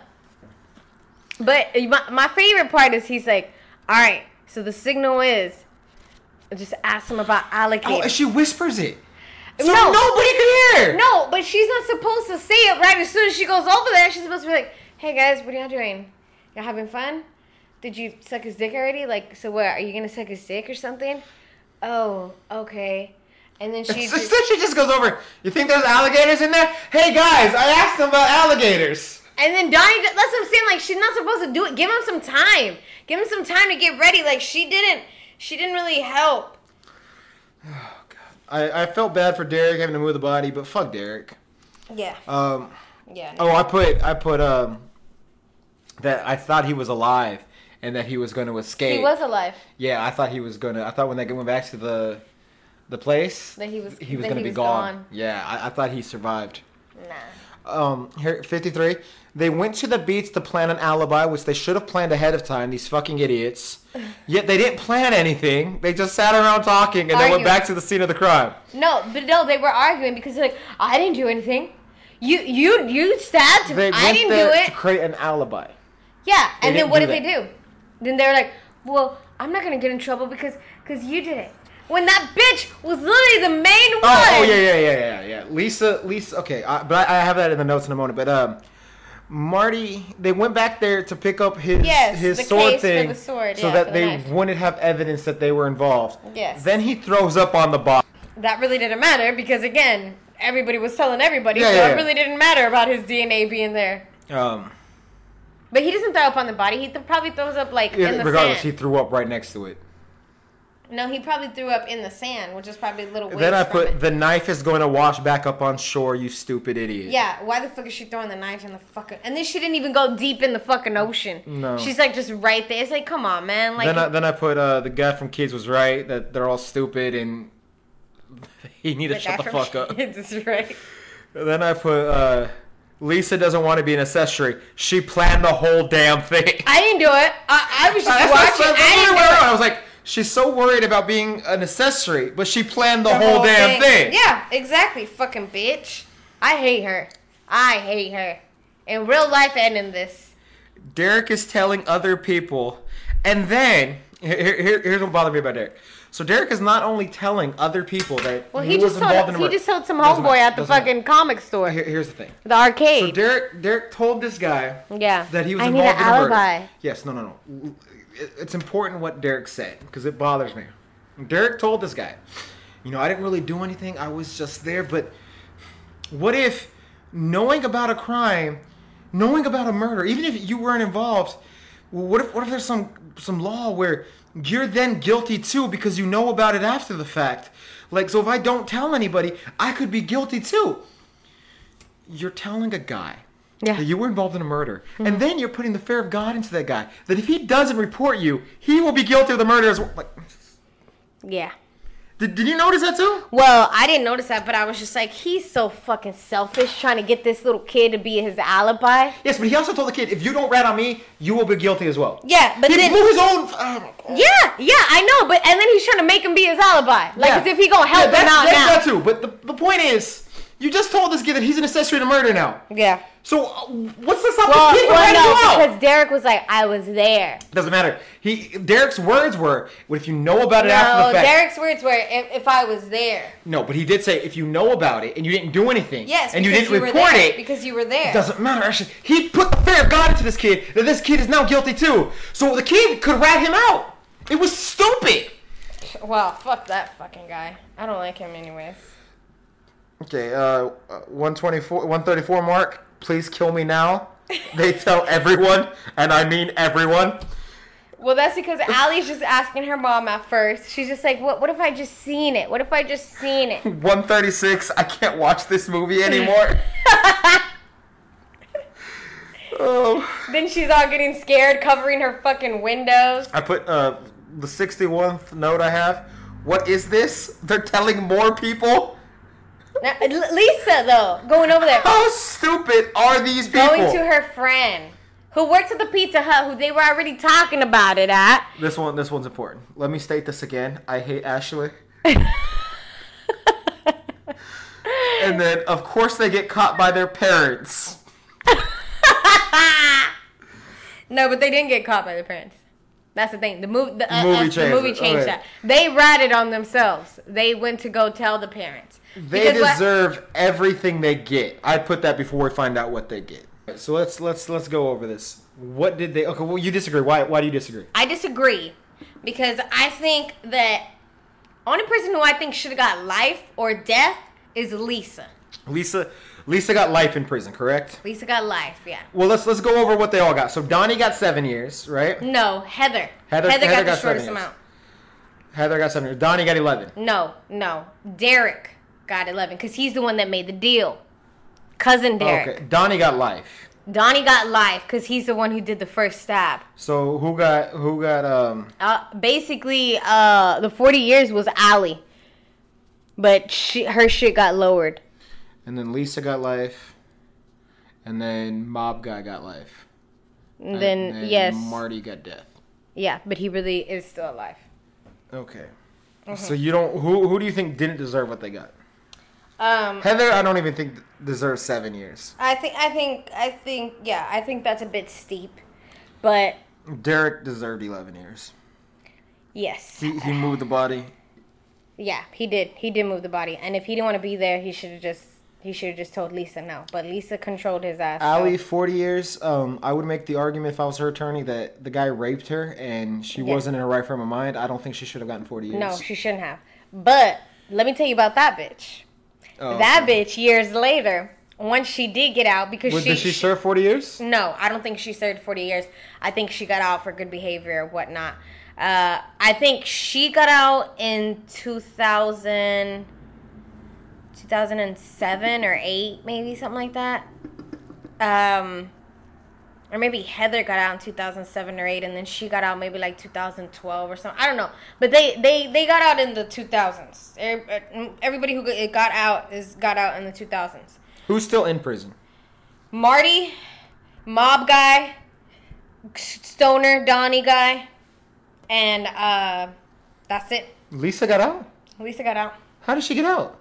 But my, my favorite part is he's like, all right, so the signal is, just ask him about it. Oh, alligators. and she whispers it. So No. nobody could hear. No, but she's not supposed to say it right as soon as she goes over there. She's supposed to be like, hey guys, what are y'all doing? Y'all having fun? Did you suck his dick already? Like, so what, are you going to suck his dick or something? Oh, okay. And then she So just, she just goes over. You think there's alligators in there? Hey guys, I asked them about alligators. and then Donnie, just- that's what I'm saying, like, she's not supposed to do it. Give him some time. Give him some time to get ready. Like, she didn't, she didn't really help. I, I felt bad for Derek having to move the body, but fuck Derek. Yeah. Um. Yeah. Oh, I put I put um that I thought he was alive and that he was going to escape. He was alive. Yeah, I thought he was gonna. I thought when they went back to the the place That he was- he was that gonna he be was gone. gone. Yeah, I, I thought he survived. Nah. Um, here fifty-three. They went to the beach to plan an alibi, which they should have planned ahead of time. These fucking idiots. Yet they didn't plan anything. They just sat around talking and then went Arguing. back to the scene of the crime. No, but no, they were arguing because they're like, I didn't do anything. You, you, you stabbed him. They I went didn't there do to it. create an alibi. Yeah, They and then didn't what do did they do? Then they were like, well, I'm not gonna get in trouble because, because you did it. When that bitch was literally the main one. Oh, oh yeah, yeah, yeah, yeah, yeah. Lisa, Lisa. Okay, I, but I, I have that in the notes in a moment. But um, Marty, they went back there to pick up his Yes, his the sword case for thing, the sword, so yeah, that for the they knife. wouldn't have evidence that they were involved. Yes. Then he throws up on the body. That really didn't matter because again, everybody was telling everybody, Yeah, so yeah, it yeah. really didn't matter about his D N A being there. Um, But he doesn't throw up on the body. He th- probably throws up like in the regardless, sand. he threw up right next to it. No, he probably threw up in the sand, which is probably little waves Then I from put it. the knife is going to wash back up on shore. You stupid idiot. Yeah, why the fuck is she throwing the knife in the fucking... And then she didn't even go deep in the fucking ocean. No. She's like just right there. It's like, come on, man. Like, Then I, then I put uh, the guy from Kids was right that they're all stupid and he need to the shut guy the from fuck up. Kids is right. Then I put uh, Lisa doesn't want to be an accessory. She planned the whole damn thing. I didn't do it. I, I was just That's what I watching. said. I That's didn't what do it. I was like, she's so worried about being an accessory, but she planned the, whole, damn thing. Yeah, exactly. Fucking bitch. I hate her. I hate her. In real life and in this. Derek is telling other people, and then here, here, here's what bothered me about Derek. So Derek is not only telling other people that Well, he, he, was just involved told in a he murder. just told some Doesn't homeboy matter. at the Doesn't matter. fucking comic store, Here, here's the thing. the arcade. So Derek Derek told this guy yeah, that he was I need involved an in a murder. alibi. Yes, no, no, no. It- It's important what Derek said because it bothers me. Derek told this guy, you know, I didn't really do anything. I was just there. But what if knowing about a crime, knowing about a murder, even if you weren't involved, what if what if there's some some law where you're then guilty too because you know about it after the fact? Like, so if I don't tell anybody, I could be guilty too. You're telling a guy Yeah. that you were involved in a murder, mm-hmm. and then you're putting the fear of God into that guy. That if he doesn't report you, he will be guilty of the murder as well. Like, Yeah. did, did you notice that too? Well, I didn't notice that, but I was just like, he's so fucking selfish trying to get this little kid to be his alibi. Yes, but he also told the kid, if you don't rat on me, you will be guilty as well. Yeah, but he then... blew his own... Oh, Yeah, yeah, I know, but and then he's trying to make him be his alibi. Like, yeah. as if he gonna help yeah, him out that's now. that too, but the, the point is, you just told this kid that he's an accessory to murder now. Yeah. So, uh, what's the stop Well, the kid from well ratting no, you out? because Derek was like, I was there. Doesn't matter. He Derek's words were, well, if you know about it after No, the fact... Derek's words were, if, if I was there. No, but he did say, if you know about it and you didn't do anything, Yes, and you because didn't you were report there, it, because you were there. it doesn't matter. Actually, he put the fear of God into this kid, that this kid is now guilty too. So the kid could rat him out. It was stupid. Well, fuck that fucking guy. I don't like him anyways. Okay, uh, one twenty-four, one thirty-four mark, please kill me now. They tell everyone, and I mean everyone. Well, that's because Allie's just asking her mom at first. She's just like, what What if I just seen it? What if I just seen it? one thirty-six, I can't watch this movie anymore. Oh. Then she's all getting scared, covering her fucking windows. I put uh, the sixty-first note I have. What is this? They're telling more people? Now, L- Lisa, though, going over there. How stupid are these people? Going to her friend who works at the Pizza Hut, who they were already talking about it at. This one, this one's important. Let me state this again. I hate Ashley. And then, of course, they get caught by their parents. No, but they didn't get caught by their parents. That's the thing. The, mov- the, uh, movie uh, changed the movie it. changed Okay. that. They ratted on themselves. They went to go tell the parents. They Because what- deserve everything they get. I put that before we find out what they get. So let's let's let's go over this. What did they? Okay, well, you disagree. Why why do you disagree? I disagree because I think that only person who I think should have got life or death is Lisa. Lisa Lisa got life in prison, correct? Lisa got life, yeah. Well, let's let's go over what they all got. So Donnie got seven years, right? No, Heather. Heather- Heather, Heather got, got the shortest seven years. amount. Heather got seven years. Donnie got eleven. No, no. Derek got eleven because he's the one that made the deal. Cousin Derek. Okay, Donnie got life. Donnie got life because he's the one who did the first stab. So who got who got um? Uh, basically, uh, the forty years was Allie, but she, her shit got lowered. And then Lisa got life. And then Mob Guy got life. And then, And then yes, Marty got death. yeah, but he really is still alive. Okay. So you don't who who do you think didn't deserve what they got? Um, Heather, I don't even think deserves seven years. I think, I think, I think, yeah, I think that's a bit steep, but Derek deserved eleven years. yes, He he moved the body. yeah, he did. He did move the body, and if he didn't want to be there, he should have just he should have just told Lisa no. But Lisa controlled his ass. so- Allie, forty years. Um, I would make the argument if I was her attorney that the guy raped her and she Yeah. wasn't in her right frame of mind. I don't think she should have gotten forty years. No, she shouldn't have. But let me tell you about that bitch. Oh, that okay. bitch, years later, once she did get out, because Well, she... did she serve forty years? No, I don't think she served forty years. I think she got out for good behavior or whatnot. Uh, I think she got out in two thousand, two thousand seven or eight, maybe, something like that. Um, or maybe Heather got out in two thousand seven or eight, and then she got out maybe like two thousand twelve or something. I don't know. But they, they, they got out in the two thousands. Everybody who got out is got out in the two thousands. Who's still in prison? Marty, Mob Guy, Stoner, Donnie Guy, and uh, that's it. Lisa got out? Lisa got out. How did she get out?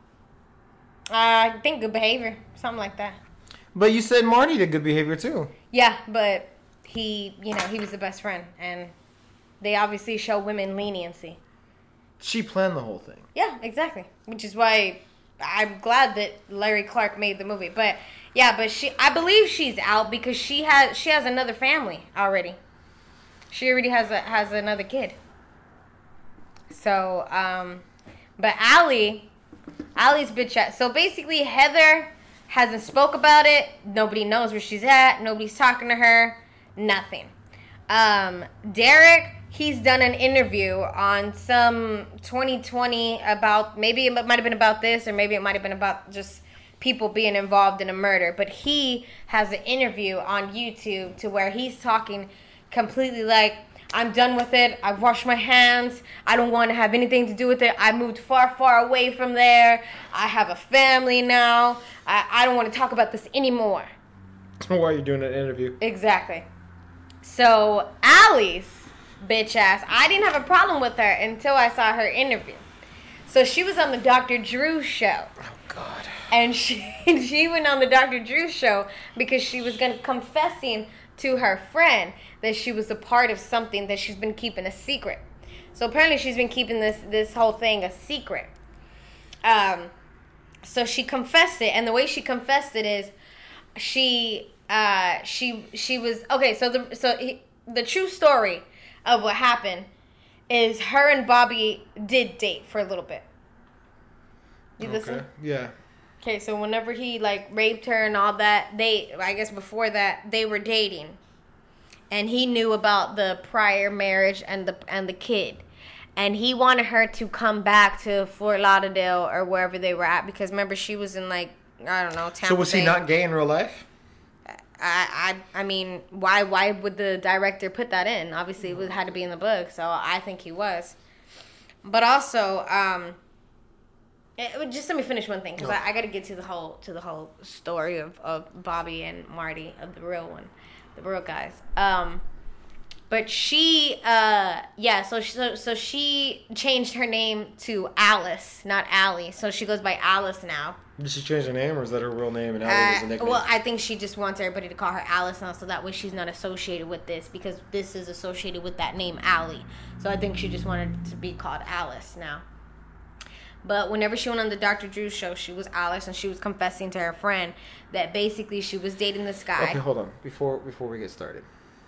Uh, I think good behavior, something like that. But you said Marty did good behavior too. Yeah, but he, you know, he was the best friend, and they obviously show women leniency. She planned the whole thing. Yeah, exactly. Which is why I'm glad that Larry Clark made the movie. But yeah, but she, I believe she's out because she has she has another family already. She already has a has another kid. So, um, but Allie, Allie's bitch ass. So basically, Heather hasn't spoke about it. Nobody knows where she's at. Nobody's talking to her. Nothing. Um, Derek, he's done an interview on some twenty twenty about, maybe it might have been about this, or maybe it might have been about just people being involved in a murder. But he has an interview on YouTube to where he's talking completely like, I'm done with it. I've washed my hands. I don't want to have anything to do with it. I moved far, far away from there. I have a family now. I, I don't want to talk about this anymore. Why are you doing an interview? Exactly. So, Allie's bitch ass, I didn't have a problem with her until I saw her interview. So, she was on the Doctor Drew show. Oh, God. And she, she went on the Doctor Drew show because she was going to confessing to her friend that she was a part of something that she's been keeping a secret. So apparently she's been keeping this this whole thing a secret. Um, so she confessed it, and the way she confessed it is she uh she she was okay. So the so he, the true story of what happened is her and Bobby did date for a little bit. You okay. listen? Yeah. Okay, so whenever he, like, raped her and all that, they, I guess before that, they were dating. And he knew about the prior marriage and the and the kid. And he wanted her to come back to Fort Lauderdale or wherever they were at. Because, remember, she was in, like, I don't know, Tampa So was Bay. he not gay in real life? I, I I mean, why why would the director put that in? Obviously, it would, had to be in the book, so I think he was. But also, um... It, just let me finish one thing because no. I, I got to get to the whole to the whole story of, of Bobby and Marty, of the real one, the real guys. Um, but she, uh, yeah, so she, so so she changed her name to Alice, not Allie. So she goes by Alice now. Did she change her name, or is that her real name and Allie was a Uh, nickname? well, I think she just wants everybody to call her Alice now, so that way she's not associated with this because this is associated with that name Allie. So I think she just wanted to be called Alice now. But whenever she went on the Doctor Drew show, she was Alice, and she was confessing to her friend that basically she was dating this guy. Okay, hold on. Before before we get started.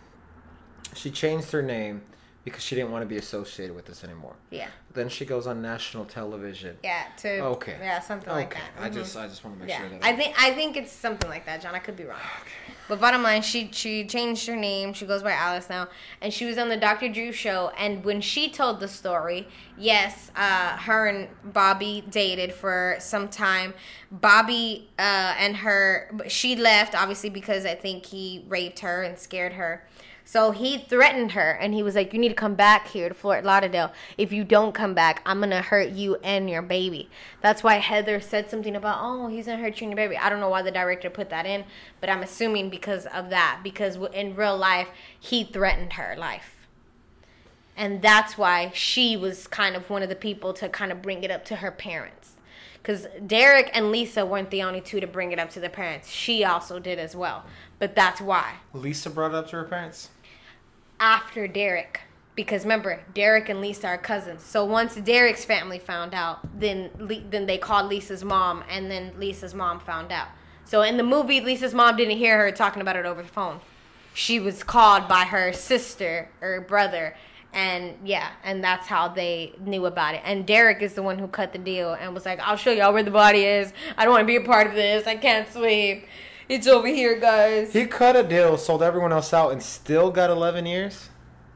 She changed her name because she didn't want to be associated with this anymore. Yeah. Then she goes on national television. Yeah, to Okay. Yeah, something okay. like that. I Mhm. just I just want to make Yeah. sure that I think I think it's something like that, John. I could be wrong. Okay. But bottom line, she she changed her name. She goes by Alice now, and she was on the Doctor Drew show. And when she told the story, yes, uh, her and Bobby dated for some time. Bobby uh, and her, she left obviously because I think he raped her and scared her. So he threatened her, and he was like, you need to come back here to Fort Lauderdale. If you don't come back, I'm going to hurt you and your baby. That's why Heather said something about, oh, he's going to hurt you and your baby. I don't know why the director put that in, but I'm assuming because of that. Because in real life, he threatened her life. And that's why she was kind of one of the people to kind of bring it up to her parents. Because Derek and Lisa weren't the only two to bring it up to their parents. She also did as well. But that's why. Lisa brought it up to her parents? After Derek, because remember, Derek and Lisa are cousins. So once Derek's family found out, then then they called Lisa's mom, and then Lisa's mom found out. So in the movie, Lisa's mom didn't hear her talking about it over the phone. She was called by her sister or brother, and yeah, and that's how they knew about it. And Derek is the one who cut the deal and was like, I'll show y'all where the body is. I don't want to be a part of this. I can't sleep. It's over here, guys. He cut a deal, sold everyone else out, and still got eleven years?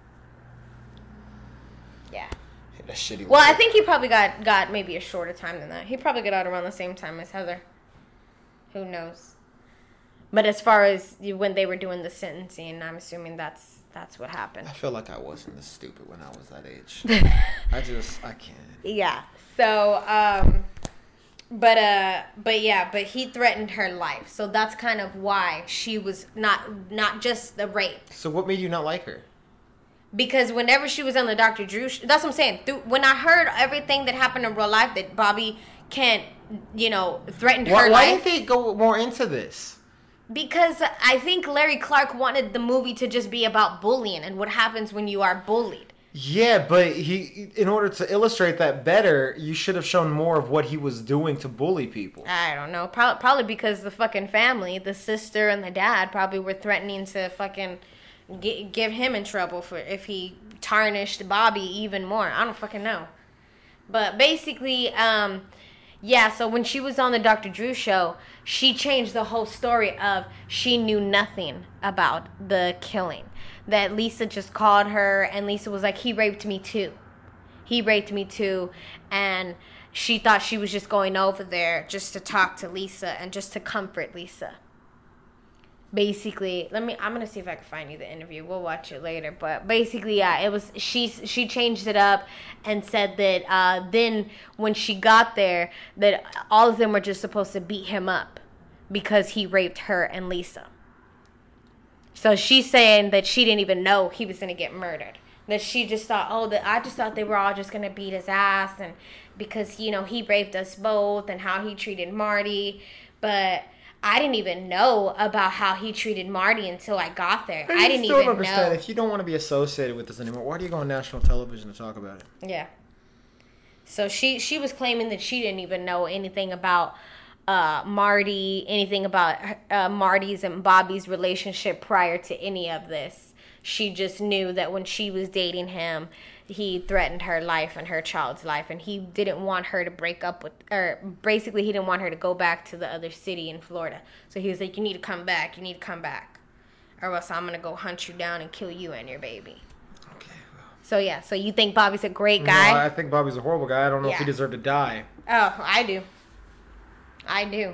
Yeah. Hey, that's shitty. Well, I think he probably got, got maybe a shorter time than that. He probably got out around the same time as Heather. Who knows? But as far as you, when they were doing the sentencing, I'm assuming that's that's what happened. I feel like I wasn't this stupid when I was that age. I just, I can't. Yeah. So, um... But uh, but yeah, but he threatened her life, so that's kind of why she was not not just the rape. So what made you not like her? Because whenever she was on the Doctor Drew, sh- that's what I'm saying. Through, when I heard everything that happened in real life, that Bobby can't, you know, threatened Why, her why life. didn't they go more into this? Because I think Larry Clark wanted the movie to just be about bullying and what happens when you are bullied. Yeah, but he, in order to illustrate that better, you should have shown more of what he was doing to bully people. I don't know. Pro- probably because the fucking family, the sister and the dad, probably were threatening to fucking g- give him in trouble for if he tarnished Bobby even more. I don't fucking know. But basically, um, yeah, so when she was on the Doctor Drew show, she changed the whole story of she knew nothing about the killing. That Lisa just called her, and Lisa was like, he raped me too. He raped me too. And she thought she was just going over there just to talk to Lisa and just to comfort Lisa. Basically, let me, I'm going to see if I can find you the interview. We'll watch it later. But basically, yeah, it was, she, she changed it up and said that uh, then when she got there, that all of them were just supposed to beat him up because he raped her and Lisa. So she's saying that she didn't even know he was going to get murdered. That she just thought, oh, that I just thought they were all just going to beat his ass. And because, you know, he raped us both and how he treated Marty. But I didn't even know about how he treated Marty until I got there. I, I didn't still even don't understand. know. If you don't want to be associated with this anymore, why do you go on national television to talk about it? Yeah. So she, she was claiming that she didn't even know anything about Uh, Marty, anything about uh, Marty's and Bobby's relationship prior to any of this. She just knew that when she was dating him, he threatened her life and her child's life, and he didn't want her to break up with, or basically he didn't want her to go back to the other city in Florida. So he was like, you need to come back, you need to come back, or else I'm going to go hunt you down and kill you and your baby. Okay. Well. So yeah, so you think Bobby's a great guy? No, I think Bobby's a horrible guy. I don't know Yeah. if he deserved to die. Oh, I do. I do.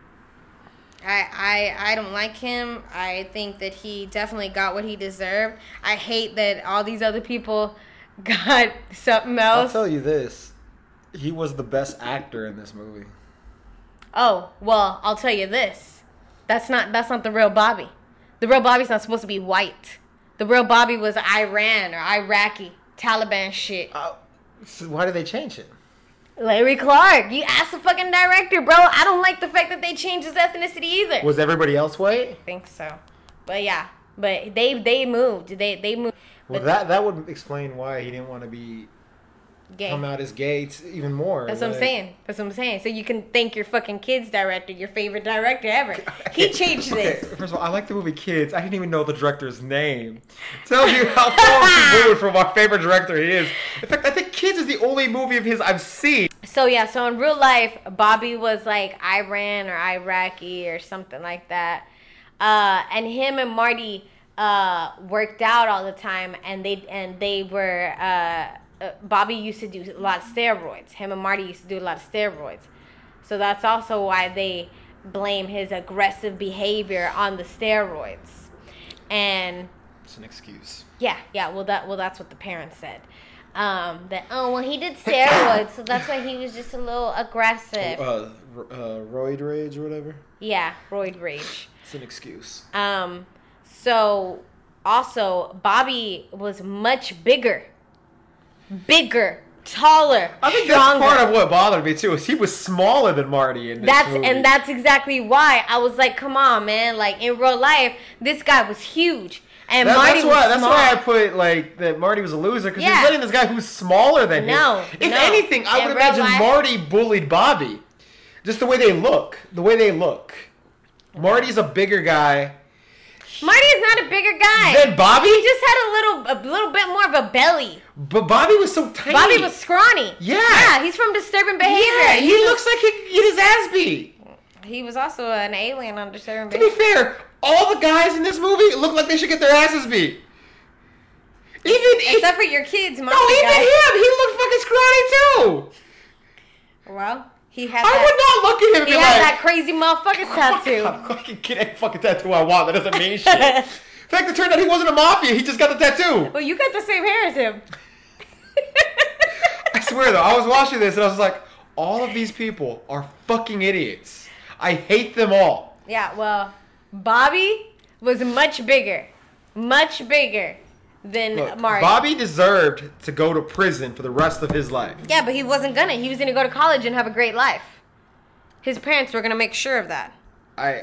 I, I I don't like him. I think that he definitely got what he deserved. I hate that all these other people got something I'll else. tell you this. He was the best actor in this movie. Oh, well, I'll tell you this. That's not that's not the real Bobby. The real Bobby's not supposed to be white. The real Bobby was Iran or Iraqi, Taliban shit. Uh, so why did they change it? Larry Clark. You asked the fucking director, bro. I don't like the fact that they changed his ethnicity either. Was everybody else white? I think so. But yeah. But they they moved. They they moved. Well, But that that would explain why he didn't want to be gay. come out as gay t- even more. That's what I'm Like- saying. That's what I'm saying. So you can thank your fucking kids director, your favorite director ever. He changed Okay, this. first of all, I like the movie Kids. I didn't even know the director's name. Tells you how far removed from our favorite director he is. In fact, I think Kids is the only movie of his I've seen. So yeah, so in real life, Bobby was like Iran or Iraqi or something like that. Uh, and him and Marty uh, worked out all the time, and they and they were uh, uh, Bobby used to do a lot of steroids. Him and Marty used to do a lot of steroids. So that's also why they blame his aggressive behavior on the steroids. And It's an excuse. yeah, yeah. Well, that well that's what the parents said. Um, that oh well he did steroids, so that's why he was just a little aggressive. Uh, r- uh, roid rage or whatever. Yeah, roid rage. It's an excuse. Um, so also Bobby was much bigger, bigger, taller, I think stronger. that's part of what bothered me too. Is he was smaller than Marty in this That's movie. and that's exactly why I was like, come on, man! Like in real life, this guy was huge, and That- Marty that's was why. That's small. why I put like that. Marty was a loser because Yeah. he's letting this guy who's smaller than No, him. If no. anything, I In would real imagine life- Marty bullied Bobby. Just the way they look. The way they look. Marty's a bigger guy Marty is not a bigger guy. than Bobby. He just had a little, a little bit more of a belly. But Bobby was so tiny. Bobby was scrawny. Yeah. Yeah, he's from Disturbing Behavior. Yeah, he He's a- looks like he could get his ass beat. He was also an alien on Disturbing To be Behavior. fair, all the guys in this movie look like they should get their asses beat. Even Except for your kids, no, even guy. him, he looked fucking scrawny too. Well, he had I that. would not look at him and He be had like, that crazy motherfucking tattoo. I can get any fucking tattoo I want. That doesn't mean shit. In fact, it turned out he wasn't a mafia. He just got the tattoo. Well, you got the same hair as him. I swear, though, I was watching this and I was like, all of these people are fucking idiots. I hate them all. Yeah, well, Bobby was much bigger. Much bigger than Look, Marty. Bobby deserved to go to prison for the rest of his life. Yeah, but he wasn't gonna. He was gonna go to college and have a great life. His parents were gonna make sure of that. I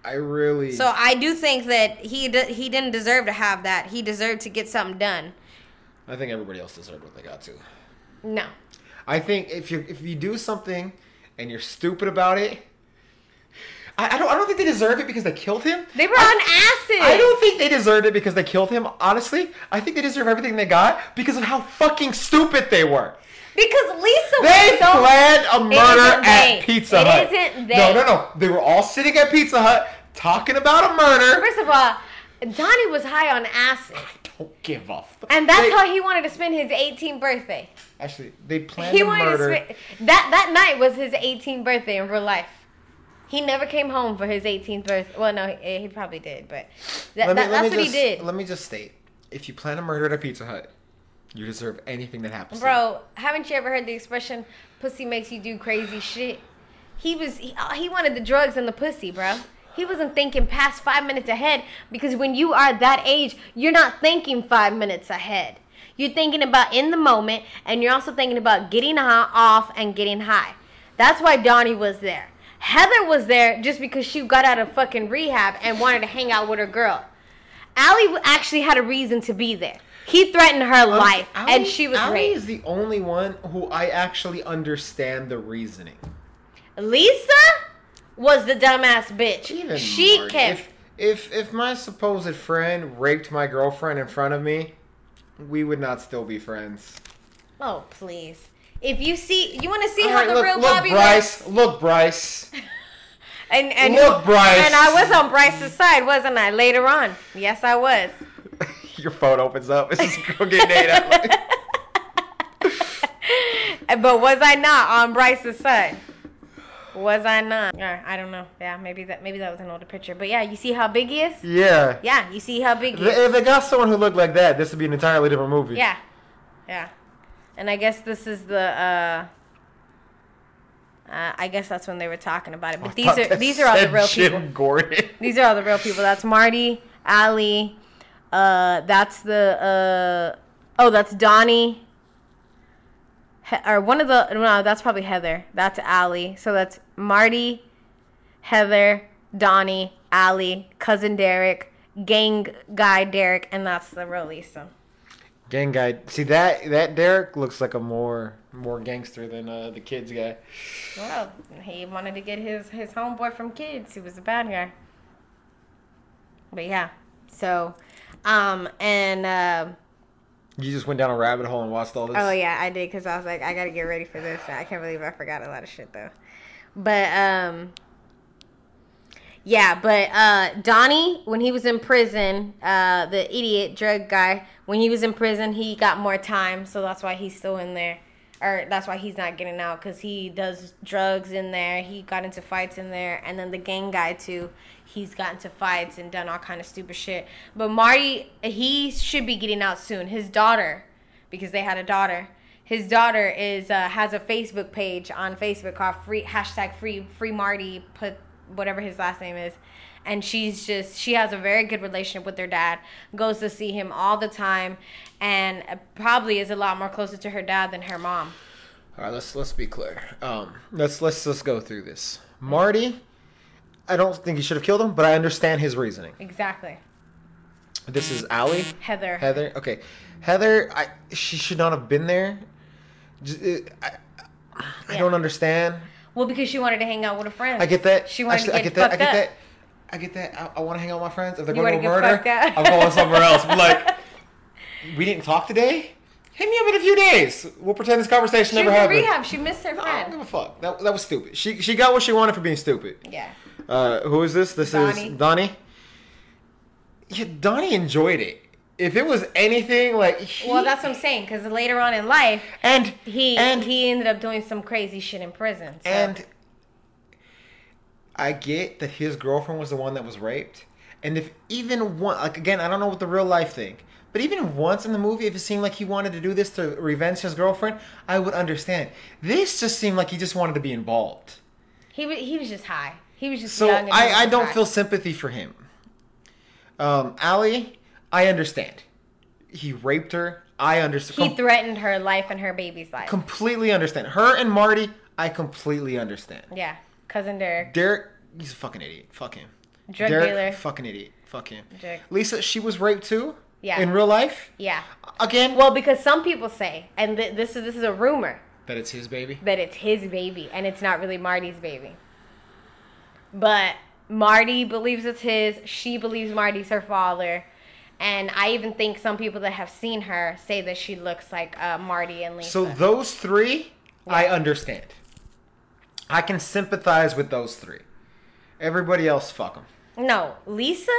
I really. So I do think that he d- he didn't deserve to have that. He deserved to get something done. I think everybody else deserved what they got to. No. I think if you if you do something and you're stupid about it, I, I don't I don't think they deserve it because they killed him. They were I, on acid. I don't think they deserved it because they killed him. Honestly, I think they deserve everything they got because of how fucking stupid they were. Because Lisa They was so... planned a murder at they. Pizza It Hut. isn't they. No, no, no. They were all sitting at Pizza Hut talking about a murder. First of all, Donnie was high on acid. I don't give a fuck. And that's They- how he wanted to spend his eighteenth birthday. Actually, they planned He a wanted murder. to spend... That, that night was his eighteenth birthday in real life. He never came home for his eighteenth birthday. Well, no, he, he probably did, but that, Let me- that, let me that's what just- he did. Let me just state: if you plan a murder at a Pizza Hut, you deserve anything that happens. to Bro, haven't you ever heard the expression, pussy makes you do crazy shit? He was, he, uh, he wanted the drugs and the pussy, bro. He wasn't thinking past five minutes ahead because when you are that age, you're not thinking five minutes ahead. You're thinking about in the moment and you're also thinking about getting off and getting high. That's why Donnie was there. Heather was there just because she got out of fucking rehab and wanted to hang out with her girl. Allie actually had a reason to be there. He threatened her Um, life, Allie- and she was Allie raped. is the only one who I actually understand the reasoning. Lisa was the dumbass bitch. Even she Marty. kept... If, if if my supposed friend raped my girlfriend in front of me, we would not still be friends. Oh, please. If you see... You want to see All how right, the look, real look, Bobby Bryce. works? Look, Bryce. And, and Look, Bryce. And I was on Bryce's side, wasn't I? Later on. Yes, I was. Your phone opens up. It's this girl getting ate out. But was I not on Bryce's side? Was I not? Or, I don't know. Yeah, maybe that maybe that was an older picture. But yeah, you see how big he is? Yeah. Yeah, you see how big he If is? they got someone who looked like that, this would be an entirely different movie. Yeah. Yeah. And I guess this is the uh uh, I guess that's when they were talking about it. But I these thought are that these are all the said real Jim people. Gordon. These are all the real people. That's Marty, Allie, uh, that's the, uh, oh, that's Donnie, he- or one of the, no, that's probably Heather. That's Allie. So that's Marty, Heather, Donnie, Allie, cousin Derek, gang guy Derek, and that's the real Lisa. Gang guy. See that that Derek looks like a more more gangster than uh, the kids guy. Well, he wanted to get his, his homeboy from Kids. He was a bad guy. But yeah, so, um, and, uh, You just went down a rabbit hole and watched all this. oh yeah, I did, because I was like, I gotta get ready for this. I can't believe I forgot a lot of shit, though. But, um, yeah, but, uh, Donnie, when he was in prison, uh, the idiot drug guy, when he was in prison, he got more time, so that's why he's still in there. Or that's why he's not getting out, because he does drugs in there. He got into fights in there. And then the gang guy, too. He's gotten into fights and done all kind of stupid shit. But Marty, he should be getting out soon. His daughter, because they had a daughter. His daughter is uh, has a Facebook page on Facebook called free hashtag free free Marty, put whatever his last name is. And she's just, she has a very good relationship with her dad. Goes to see him all the time. And probably is a lot more closer to her dad than her mom. All right, let's let's be clear. Um, let's let's let's go through this. Marty, I don't think he should have killed him, but I understand his reasoning. Exactly. This is Allie. Heather. Heather. Okay, Heather. I she should not have been there. J- I, I Yeah. don't understand. Well, because she wanted to hang out with her friends. I get that. She wanted Actually, to I get, get that. I fucked get up. that. I get that. I, I want to hang out with my friends. If they're You going to a wanna get murder, fucked up? I'm going somewhere else. But like, we didn't talk today. Hit me up in a few days. We'll pretend this conversation She never was in happened. rehab. She missed her No, I don't friend. give a fuck. That, that was stupid. She she got what she wanted for being stupid. Yeah. Uh, who is this? This Donnie. is Donnie. Yeah, Donnie enjoyed it. If it was anything like, he, Well, that's what I'm saying. Because later on in life, and he and he ended up doing some crazy shit in prison. So. and I get that his girlfriend was the one that was raped, and if even one, like again, I don't know what the real life think, but even once in the movie, if it seemed like he wanted to do this to revenge his girlfriend, I would understand. This just seemed like he just wanted to be involved. he was he was just high. He was just So young. And he was I, I just don't high. feel sympathy for him. Um, Allie, I understand. He raped her. I understand. He threatened her life and her baby's life. completely understand. Her and Marty, I completely understand. Yeah, cousin Derek. Derek, he's a fucking idiot. Fuck him. Drug Derek, dealer. fucking idiot. Fuck him. Drug. Lisa, she was raped too? Yeah. In real life? Yeah. Again? Well, because some people say, and th- this is this is a rumor, That it's his baby? that it's his baby, and it's not really Marty's baby. But Marty believes it's his. She believes Marty's her father. And I even think some people that have seen her say that she looks like uh, Marty and Lisa. So those three, Yeah. I understand. I can sympathize with those three. Everybody else, fuck them. No, Lisa?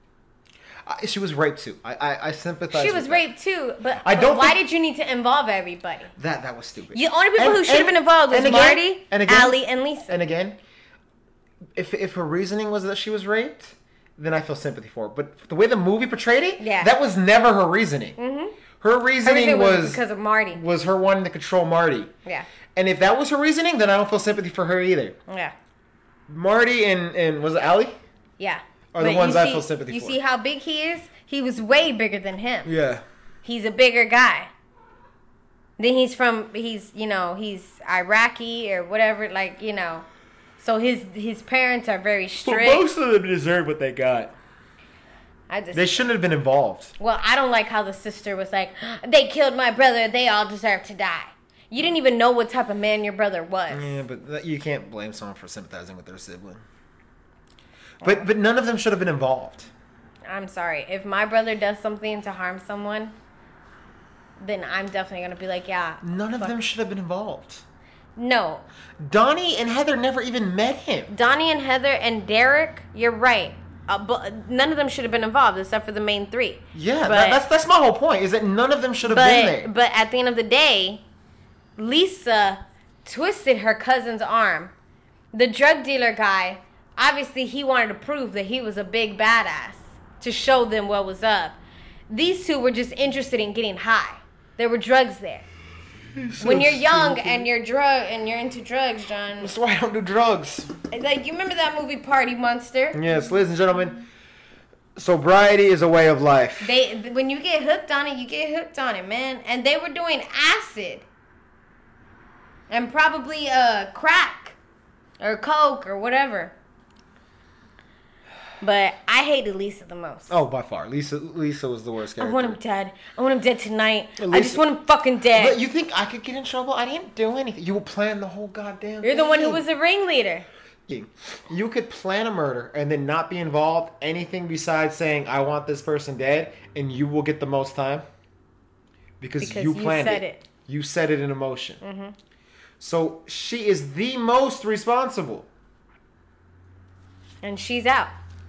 I, she was raped too. I I, I sympathize. She with was that. raped too. But, I but don't why think- did you need to involve everybody? That that was stupid. The only people And- who should have and- been involved was and again- Marty, and again- Allie, and Lisa. And again, if if her reasoning was that she was raped, then I feel sympathy for her. But the way the movie portrayed it, Yeah. that was never her reasoning. Mm-hmm. Her reasoning Everything was, was because of Marty. was her wanting to control Marty. Yeah. And if that was her reasoning, then I don't feel sympathy for her either. Yeah. Marty and and was it Allie? Yeah. Are the But ones you I see- feel sympathy You for. see how big he is? He was way bigger than him. Yeah. He's a bigger guy. Then he's from he's you know he's Iraqi or whatever, like, you know. So his his parents are very strict. But most of them deserve what they got. I just They shouldn't have been involved. well, I don't like how the sister was like, they killed my brother. They all deserve to die. You didn't even know what type of man your brother was. Yeah, but that, you can't blame someone for sympathizing with their sibling. But but none of them should have been involved. I'm sorry. If my brother does something to harm someone, then I'm definitely gonna be like, yeah. None of fuck. them should have been involved. No, Donnie and Heather never even met him. Donnie and Heather and Derek, you're right. Uh, but none of them should have been involved except for the main three. Yeah, but, that, that's that's my whole point. Is that none of them should have been there. but but at the end of the day, Lisa twisted her cousin's arm. The drug dealer guy, obviously, he wanted to prove that he was a big badass to show them what was up. These two were just interested in getting high. There were drugs there. When you're young and you're drug and you're into drugs, John, That's why I don't do drugs. like you remember that movie Party Monster? Yes, ladies and gentlemen, sobriety is a way of life. They when you get hooked on it, you get hooked on it, man. And they were doing acid and probably uh crack or coke or whatever. But I hated Lisa the most. Oh, by far, Lisa. Lisa was the worst I character. want him dead. I want him dead tonight. I Lisa- just want him fucking dead. But you think I could get in trouble? I didn't do anything. You planned the whole goddamn. You're the one who thing. was the ringleader. You could plan a murder and then not be involved anything besides saying I want this person dead, and you will get the most time because, Because you you planned said it. it. You set it in motion. Mm-hmm. So she is the most responsible. And she's out.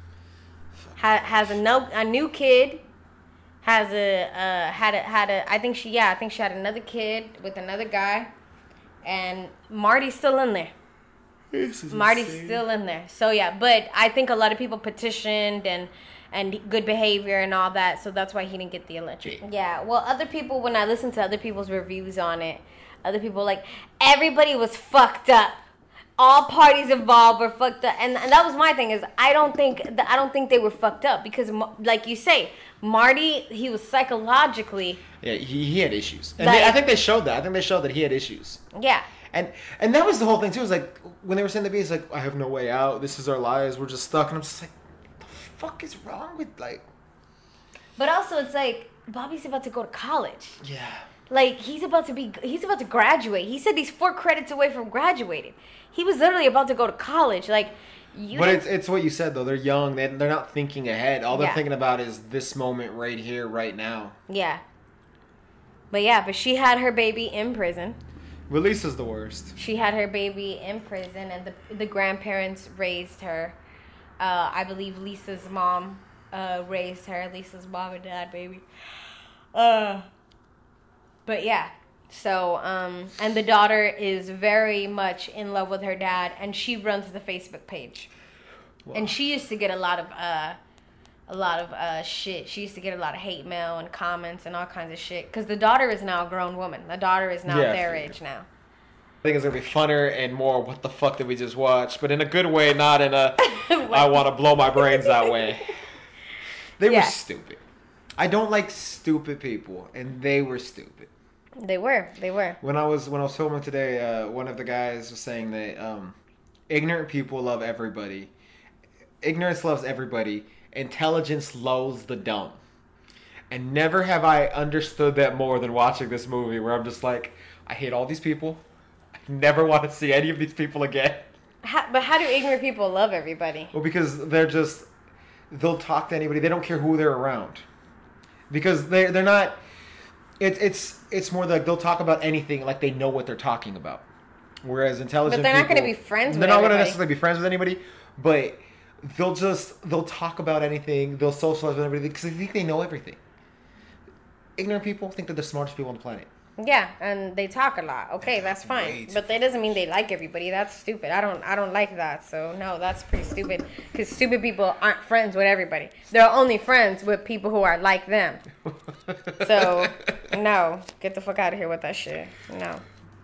Ha- has a no a new kid. Has a uh, had a had a I think she yeah I think she had another kid with another guy, and Marty's still in there. Marty's still in there. So yeah, but I think a lot of people petitioned and and good behavior and all that, so that's why he didn't get the election. Yeah, well, other people, when I listen to other people's reviews on it, other people were like, everybody was fucked up. All parties involved were fucked up, and, and that was my thing. Is I don't think I don't think they were fucked up because, like you say, Marty, he was psychologically, Yeah, he, he had issues, and Like- they, I think they showed that. I think they showed that he had issues. yeah. And and that was the whole thing too. It was like when they were saying the beat, it's like I have no way out. This is our lives. We're just stuck. And I'm just like, what the fuck is wrong with like? But also, it's like Bobby's about to go to college. Yeah. Like he's about to be, he's about to graduate. He said he's four credits away from graduating. He was literally about to go to college. Like you. But didn't- it's it's what you said though. They're young. They they're not thinking ahead. All they're Yeah. thinking about is this moment right here, right now. yeah. But yeah, but she had her baby in prison. Well, Lisa's the worst. She had her baby in prison, and the the grandparents raised her. Uh, I believe Lisa's mom uh, raised her. Lisa's mom and dad, baby. Uh, but yeah, so um, and the daughter is very much in love with her dad, and she runs the Facebook page. Wow. And she used to get a lot of uh, a lot of uh, shit. She used to get a lot of hate mail and comments and all kinds of shit. Because the daughter is now a grown woman. The daughter is now Yeah. their age now. I think it's gonna be funner and more. What the fuck did we just watch? But in a good way, not in a I want to blow my brains that way. They Yeah. were stupid. I don't like stupid people, and they were stupid. They were. They were. When I was when I was filming today, uh, one of the guys was saying that um, ignorant people love everybody, ignorance loves everybody. Intelligence loathes the dumb. And never have I understood that more than watching this movie, where I'm just like, I hate all these people. I never want to see any of these people again. How, but how do ignorant people love everybody? Well, because they're just, they'll talk to anybody. They don't care who they're around. Because they're, they're not, it, it's it's more like they'll talk about anything like they know what they're talking about. Whereas intelligent But they're not people, going to be friends with they're not going to everybody. necessarily be friends with anybody, but they'll just, they'll talk about anything. They'll socialize with everybody because they think they know everything. Ignorant people think they're the smartest people on the planet. Yeah, and they talk a lot. Okay, that's fine. Way too But that doesn't mean they like everybody. That's stupid. I don't I don't like that. So no, that's pretty stupid. Because stupid people aren't friends with everybody. They're only friends with people who are like them. So no, get the fuck out of here with that shit. No.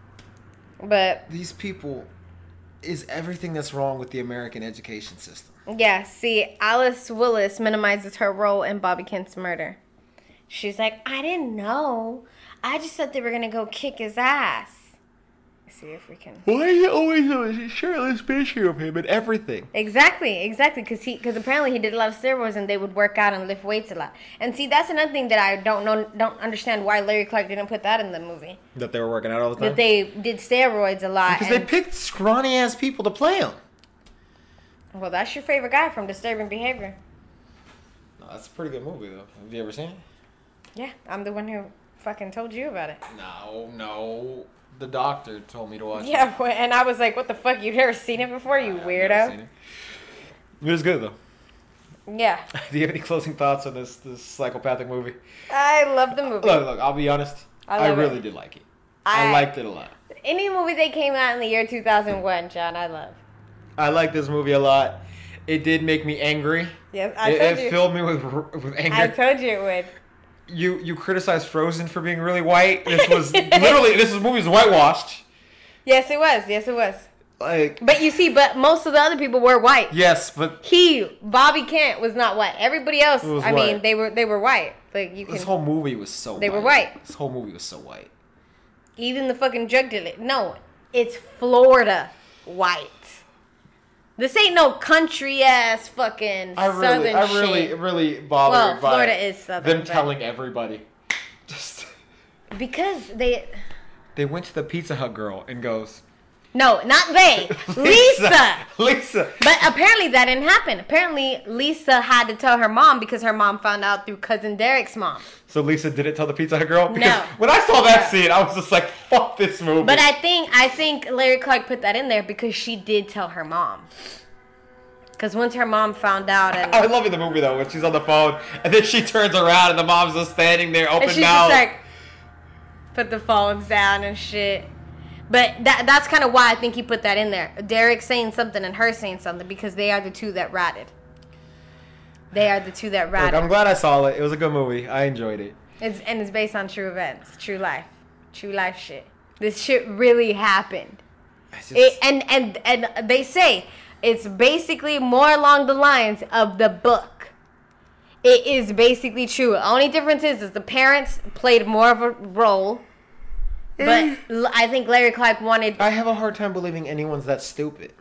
But These people is everything that's wrong with the American education system. yeah, see, Alice Willis minimizes her role in Bobby Kent's murder. She's like, I didn't know. I just thought they were gonna go kick his ass. Let's see if we can. Why is it always a shirtless picture of him and everything? Exactly, exactly, because he, because apparently he did a lot of steroids and they would work out and lift weights a lot. And see, that's another thing that I don't know, don't understand why Larry Clark didn't put that in the movie. That they were working out all the time? That they did steroids a lot. Because and, they picked scrawny ass people to play him. well, that's your favorite guy from Disturbing Behavior. No, that's a pretty good movie though. Have you ever seen it? Yeah, I'm the one who fucking told you about it. No, no. The doctor told me to watch Yeah, well, and I was like, what the fuck? You've never seen it before, you it. I've weirdo? never seen it. It was good though. Yeah. Do you have any closing thoughts on this this psychopathic movie? I love the movie. Look, look. I'll be honest. I I, love it. really did like it. I, I- liked it a lot. Any movie that came out in the year two thousand one, John, I love. I liked this movie a lot. It did make me angry. Yes, I it told it you. filled me with with anger. I told you it would. you you criticized Frozen for being really white. This was literally this movie was whitewashed. Yes, it was. Yes, it was. Like, But you see, but most of the other people were white. yes, but He, Bobby Kent, was not white. Everybody else, Was I mean, white. they were they were white. Like you can, this whole movie was so. They white. were white. This whole movie was so white. even the fucking drug dealer. No, it's Florida white. This ain't no country ass fucking I really, southern I really, shit. really bothered Well, by Florida is southern, them but- telling everybody. Just Because they, they went to the Pizza Hut girl and goes, no, not they, Lisa. Lisa. But apparently that didn't happen. Apparently Lisa had to tell her mom because her mom found out through cousin Derek's mom. So Lisa didn't tell the Pizza Hut girl? Because No. when I saw that No. scene, I was just like, fuck this movie. But I think I think Larry Clark put that in there because she did tell her mom. Because once her mom found out, and, I love in the movie though when she's on the phone and then she turns around and the mom's just standing there open and she's mouth. just like, put the phones down and shit. But that that's kind of why I think he put that in there. Derek saying something and her saying something because they are the two that ratted. They are the two that Look, ratted. I'm glad I saw it. It was a good movie. I enjoyed it. It's, and it's based on true events, true life, true life shit. This shit really happened. It's just- It, and, and and they say it's basically more along the lines of the book. It is basically true. The only difference is, is the parents played more of a role. But L- I think Larry Clark wanted. I have a hard time believing anyone's that stupid.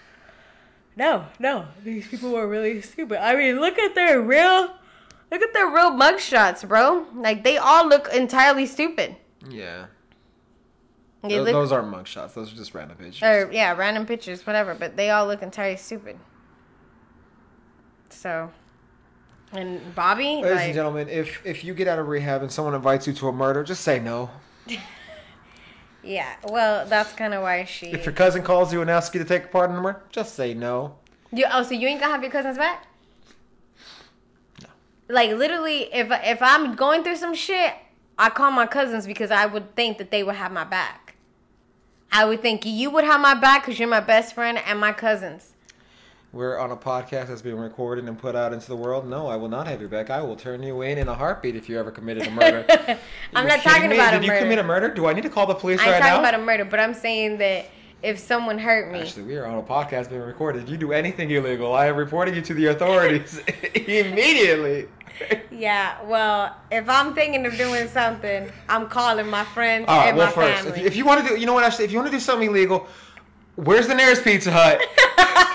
No, no, these people were really stupid. I mean, look at their real, look at their real mugshots, bro. Like they all look entirely stupid. Yeah. They Those, look, those aren't mugshots. Those are just random pictures. or yeah, random pictures, whatever. But they all look entirely stupid. So, and Bobby, Ladies and like, gentlemen, if if you get out of rehab and someone invites you to a murder, just say no. yeah. Well, that's kind of why she. If your cousin calls you and asks you to take part in the murder, just say no. You oh, so you ain't gonna have your cousins back? No. Like literally, if if I'm going through some shit, I call my cousins because I would think that they would have my back. I would think you would have my back because you're my best friend and my cousins. We're on a podcast that's being recorded and put out into the world. No, I will not have your back. I will turn you in in a heartbeat if you ever committed a murder. I'm You're not kidding talking me? about Did a you murder. commit a murder? Do I need to call the police I ain't right talking now? about a murder, but I'm saying that if someone hurt me, Actually, we are on a podcast being recorded. If you do anything illegal, I am reporting you to the authorities immediately. yeah. Well, if I'm thinking of doing something, I'm calling my friends All right, and well, my first, family. if you, if you want to do, you know what, actually, if you want to do something illegal, where's the nearest Pizza Hut?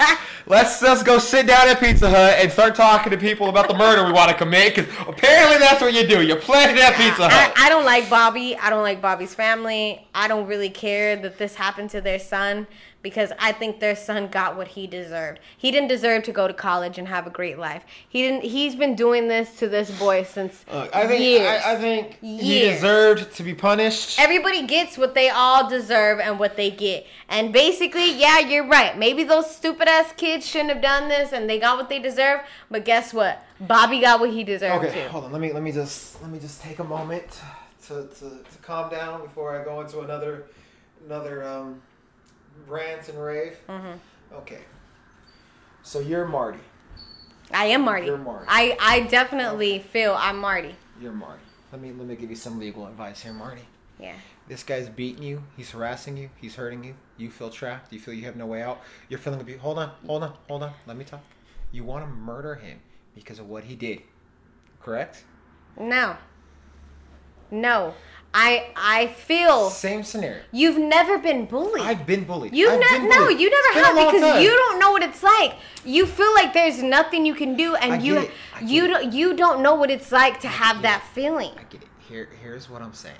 let's let's go sit down at Pizza Hut and start talking to people about the murder we want to commit. Because apparently that's what you do. You plan it at Pizza Hut. I, I don't like Bobby. I don't like Bobby's family. I don't really care that this happened to their son because I think their son got what he deserved. He didn't deserve to go to college and have a great life. He didn't. He's been doing this to this boy since Look, I think years. I, I think he Years. deserved to be punished. Everybody gets what they all deserve and what they get. And basically, yeah, you're right. Maybe those stupid ass kids shouldn't have done this and they got what they deserve. But guess what? Bobby got what he deserved Okay, too. hold on. Let me let me just let me just take a moment to, to, to calm down before I go into another another um, rant and rave. Mm-hmm. Okay. So you're Marty. I am Marty. You're Marty. I, I definitely feel I'm Marty. You're Marty. Let me let me give you some legal advice here, Marty. Yeah. This guy's beating you. He's harassing you. He's hurting you. You feel trapped. You feel you have no way out. You're feeling abused. Hold on. Hold on. Hold on. Let me talk. You want to murder him because of what he did. Correct? No. No. I I feel Same scenario. you've never been bullied. I've been bullied. You've I've not been no, bullied. you It's never been a have long because time. you don't know what it's like. You feel like there's nothing you can do and I you get don't it. I get you it. don't you don't know what it's like to have get that it. feeling. I get it. Here, here's what I'm saying.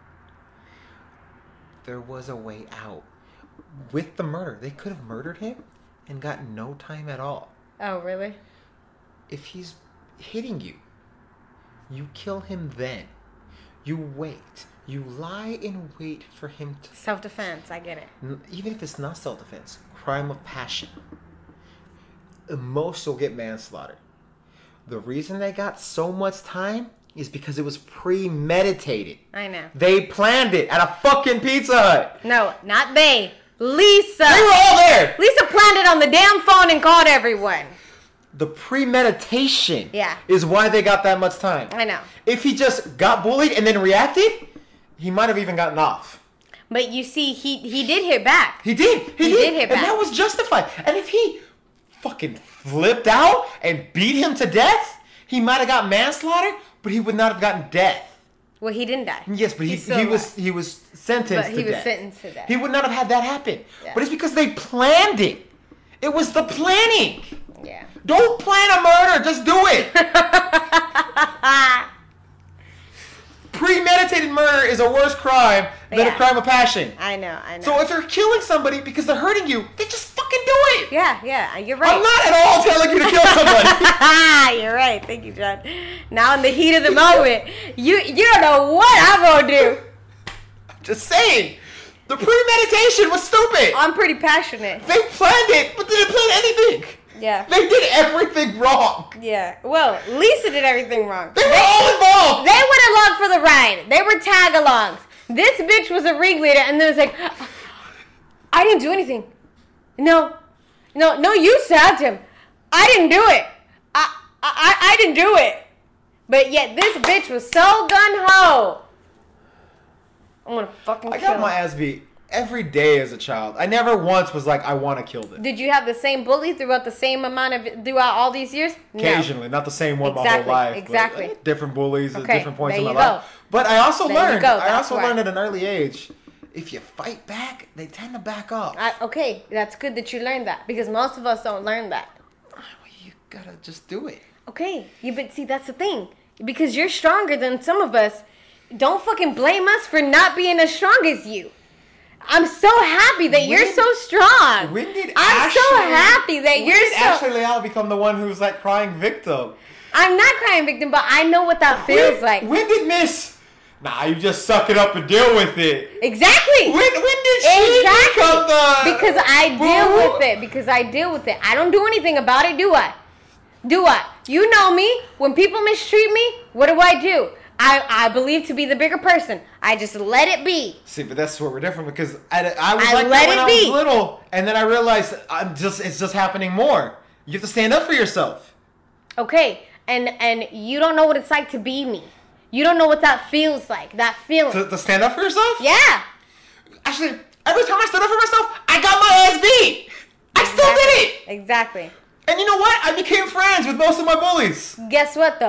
There was a way out. With the murder, they could have murdered him and got no time at all. Oh, really? If he's hitting you, you kill him then. You wait. You lie in wait for him to... Self-defense, I get it. N- Even if it's not self-defense, crime of passion. At most, you'll get manslaughter. The reason they got so much time is because it was premeditated. I know. They planned it at a fucking Pizza Hut. No, not they. Lisa. They were all there. Lisa planned it on the damn phone and called everyone. The premeditation Yeah. is why they got that much time. I know. If he just got bullied and then reacted, he might have even gotten off. But you see, he he did hit back. He did. He, He did. did hit and back. that was justified. And if he fucking flipped out and beat him to death, he might have got manslaughter, but he would not have gotten death. Well, he didn't die. Yes, but he, He's still he alive. was he was sentenced But to he was death. sentenced to death. He would not have had that happen. Yeah. But it's because they planned it. It was the planning. Yeah. Don't plan a murder. Just do it. Premeditated murder is a worse crime than Yeah. a crime of passion. I know, I know. So if you're killing somebody because they're hurting you, then just fucking do it. yeah, yeah, you're right. I'm not at all telling you to kill somebody. You're right. Thank you, John. Now in the heat of the moment, you you don't know what I'm gonna do. Just saying. The premeditation was stupid. I'm pretty passionate. They planned it, but they didn't plan anything. Yeah. They did everything wrong. Yeah. Well, Lisa did everything wrong. They were all involved. They went along for the ride. They were tag-alongs. This bitch was a ringleader, and then it's like, I didn't do anything. No, no, no. You stabbed him. I didn't do it. I, I, I didn't do it. But yet this bitch was so gun ho. I'm gonna fucking I kill got my him. ass beat every day as a child. I never once was like, I want to kill this. Did you have the same bully throughout the same amount of throughout all these years? No. Occasionally, not the same one my Exactly, whole life. but, exactly. eh, different bullies at Okay, different points there in you my go. life. But I also There you learned. go, I that's also why. learned at an early age, if you fight back, they tend to back up. I, okay, that's good that you learned that because most of us don't learn that. You gotta just do it. Okay, you but see that's the thing because you're stronger than some of us. Don't fucking blame us for not being as strong as you. I'm so happy that When you're did- so strong. When did I'm Ashley, so happy that when you're did so. Ashley Leal become the one who's like crying victim? I'm not crying victim, but I know what that feels when, like. When did Miss? Nah, you just suck it up and deal with it. Exactly. When when did she Exactly. become the? Because I Boo? deal with it. Because I deal with it. I don't do anything about it, do I? Do I? You know me. When people mistreat me, what do I do? I, I believe to be the bigger person. I just let it be. See, but that's where we're different because I, I was I like let that when it I be. was little, and then I realized I'm just it's just happening more. You have to stand up for yourself. Okay, and and you don't know what it's like to be me. You don't know what that feels like. That feeling. To, to stand up for yourself? Yeah. Actually, every time I stood up for myself, I got my ass beat. I still did it. Exactly. And you know what? I became friends with most of my bullies. Guess what though?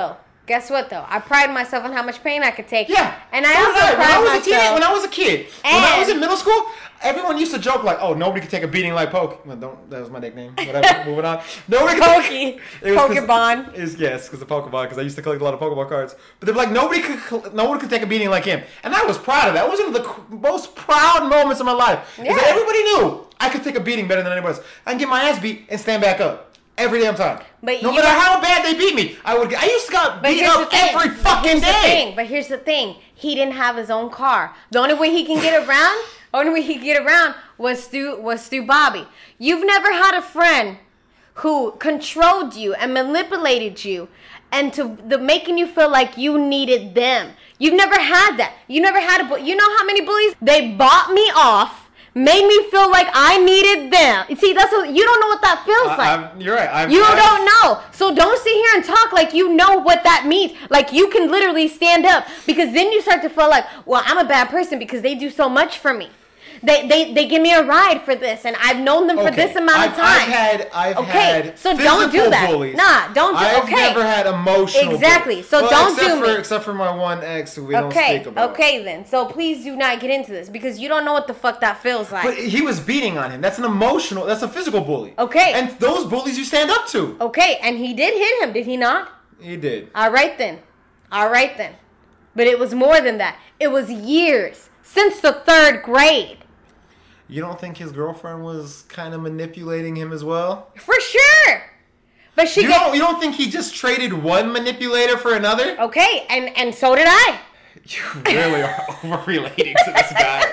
Guess what though? I pride myself on how much pain I could take. Yeah. And I So also did I. pride when I was myself. a teenager, when I was a kid, when I was And- in middle school, everyone used to joke like, "Oh, nobody could take a beating like Poke." Well, don't. That was my nickname. Whatever. Moving on. Nobody. Could Pokey. It was 'cause- Pokemon. Is yes, because of Pokemon. Because I used to collect a lot of Pokemon cards. But they're like, nobody could. No one could take a beating like him, and I was proud of that. It was one of the c- most proud moments of my life. Is Yeah. that everybody knew I could take a beating better than anybody else. I can get my ass beat and stand back up. Every damn time. But no you matter got- how bad they beat me, I would. Get, I used to get But beat here's the up thing. every But fucking here's the day. thing. But here's the thing. He didn't have his own car. The only way he can get around, the only way he could get around was through was through Bobby. You've never had a friend who controlled you and manipulated you and to the making you feel like you needed them. You've never had that. You never had a bu- you know how many bullies they bought me off. Made me feel like I needed them. You see, that's what you don't know what that feels I, like. I'm- you're right. I've, You I've- don't know. So don't sit here and talk like you know what that means. Like you can literally stand up because then you start to feel like, well, I'm a bad person because they do so much for me. They they, they give me a ride for this and I've known them for Okay, this amount I've, of time. I've had, I've Okay, had so don't do physical that. bullies. Nah, don't do- I've okay. never had emotional. Exactly, bullies. so Well, don't except do for, me. Except for my one ex who we don't Okay, speak about. okay then. So please do not get into this because you don't know what the fuck that feels like. But he was beating on him. That's an emotional. That's a physical bully. Okay. And those bullies you stand up to. Okay, and he did hit him, did he not? He did. All right then. All right then. But it was more than that. It was years since the third grade. You don't think his girlfriend was kind of manipulating him as well? For sure. But she You got don't. You don't think he just traded one manipulator for another? okay, and and so did I. You really are over-relating to this guy.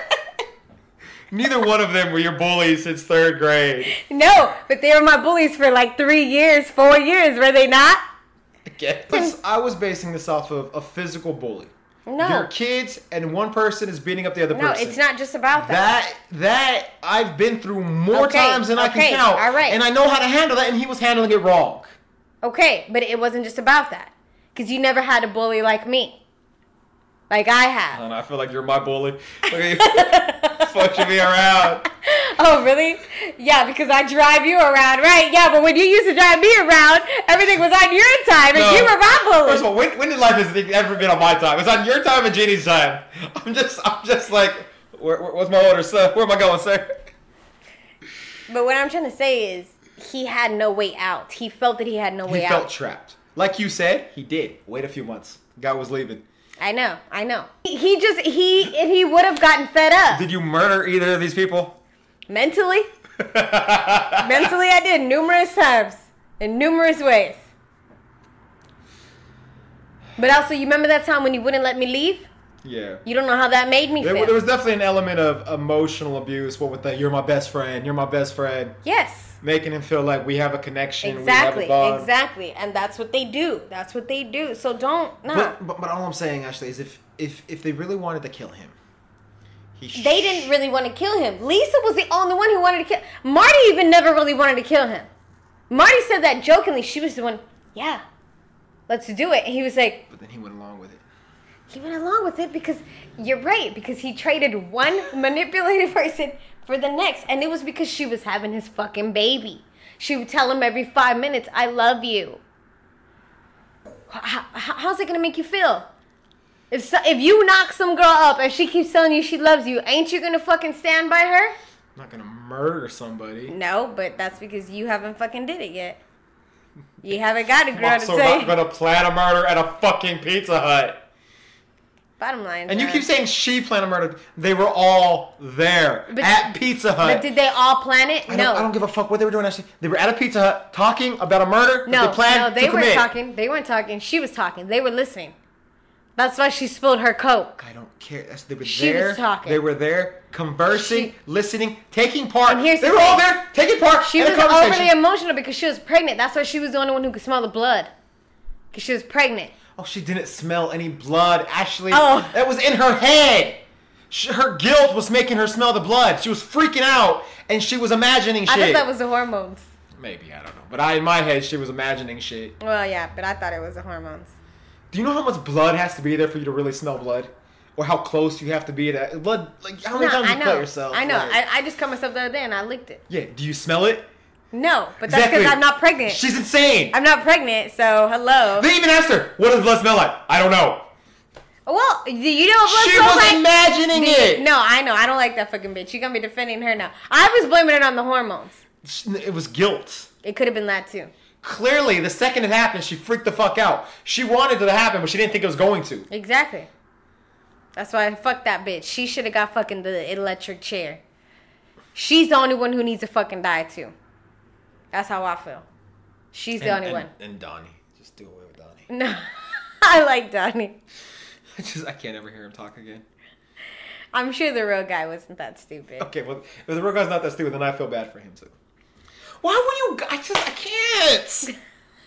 Neither one of them were your bullies since third grade. No, but they were my bullies for like three years, four years, were they not? But I was basing this off of a physical bully. No. You're kids, and one person is beating up the other No, person. it's not just about that. That that I've been through more Okay, times than I okay, can count. all right. And I know how to handle that, and he was handling it wrong. Okay, but it wasn't just about that. Because you never had a bully like me. Like I have. And I feel like you're my bully. Look at you, fucking me around. Oh, really? Yeah, because I drive you around, right? Yeah, but when you used to drive me around, everything was on your time, and No. you were my bully. First of all, when, when did life has ever been on my time? It's on your time and Jeannie's time. I'm just, I'm just like, where, where, what's my order, sir? Where am I going, sir? But what I'm trying to say is, he had no way out. He felt that he had no way He out. felt trapped. Like you said, he did. Wait a few months. Guy was leaving. I know, I know. He, he just he he would have gotten fed up. Did you murder either of these people? Mentally, mentally, I did numerous times in numerous ways. But also, you remember that time when you wouldn't let me leave? Yeah. You don't know how that made me There, feel. there was definitely an element of emotional abuse. What with the "you're my best friend, you're my best friend," Yes. making him feel like we have a connection, Exactly, we have a bond. exactly. And that's what they do. That's what they do. So don't, nah. But, but but all I'm saying, Ashley, is if if if they really wanted to kill him, he sh- They didn't really want to kill him. Lisa was the only one who wanted to kill. Marty even never really wanted to kill him. Marty said that jokingly. She was the one, yeah, let's do it. And he was like, But then he went along with it. he went along with it because you're right, because he traded one manipulated person for the next. And it was because she was having his fucking baby. She would tell him every five minutes, I love you. How, how's it going to make you feel? If so, if you knock some girl up and she keeps telling you she loves you, ain't you going to fucking stand by her? I'm not gonna murder somebody. No, but that's because you haven't fucking did it yet. You haven't got a girl I'm to so say. not gonna plan a murder at a fucking Pizza Hut. Bottom line. And you uh, keep saying she planned a murder. They were all there But- at Pizza Hut. But did they all plan it? I No. don't, I don't give a fuck what they were doing. Actually, they were at a Pizza Hut talking about a murder. No, that they planned no, they to weren't commit. talking. They weren't talking. She was talking. They were listening. That's why she spilled her coke. I don't care. That's, they were She was there. talking. They were there, conversing, She- listening, taking part. And here's they the were all thing. there, taking part She in was a conversation. overly emotional because she was pregnant. That's why she was the only one who could smell the blood. Because she was pregnant. Oh, she didn't smell any blood, Ashley. Oh. That was in her head. She, her guilt was making her smell the blood. She was freaking out, and she was imagining I shit. thought that was the hormones. Maybe, I don't know. But I, in my head, she was imagining shit. Well, yeah, but I thought it was the hormones. Do you know how much blood has to be there for you to really smell blood? Or how close you have to be to that? Blood, like, how many No, times I you know. cut yourself? I know. Like- I, I just cut myself the other day and I licked it. yeah, do you smell it? No, but that's because Exactly. I'm not pregnant. She's insane. I'm not pregnant, so hello. They even asked her, what does blood smell like? I don't know. Well, do you know what blood She smells was like? imagining Do it. you- No, I know. I don't like that fucking bitch. You gonna be defending her now. I was blaming it on the hormones. It was guilt. It could have been that too. Clearly, the second it happened, she freaked the fuck out. She wanted it to happen, but she didn't think it was going to. Exactly. That's why I fuck that bitch. She should have got fucking the electric chair. She's the only one who needs to fucking die too. That's how I feel. She's the and, only and, one. And Donnie. Just do away with Donnie. No, I like Donnie. I just I can't ever hear him talk again. I'm sure the real guy wasn't that stupid. Okay, well, if the real guy's not that stupid, then I feel bad for him too. Why would you? I just I can't.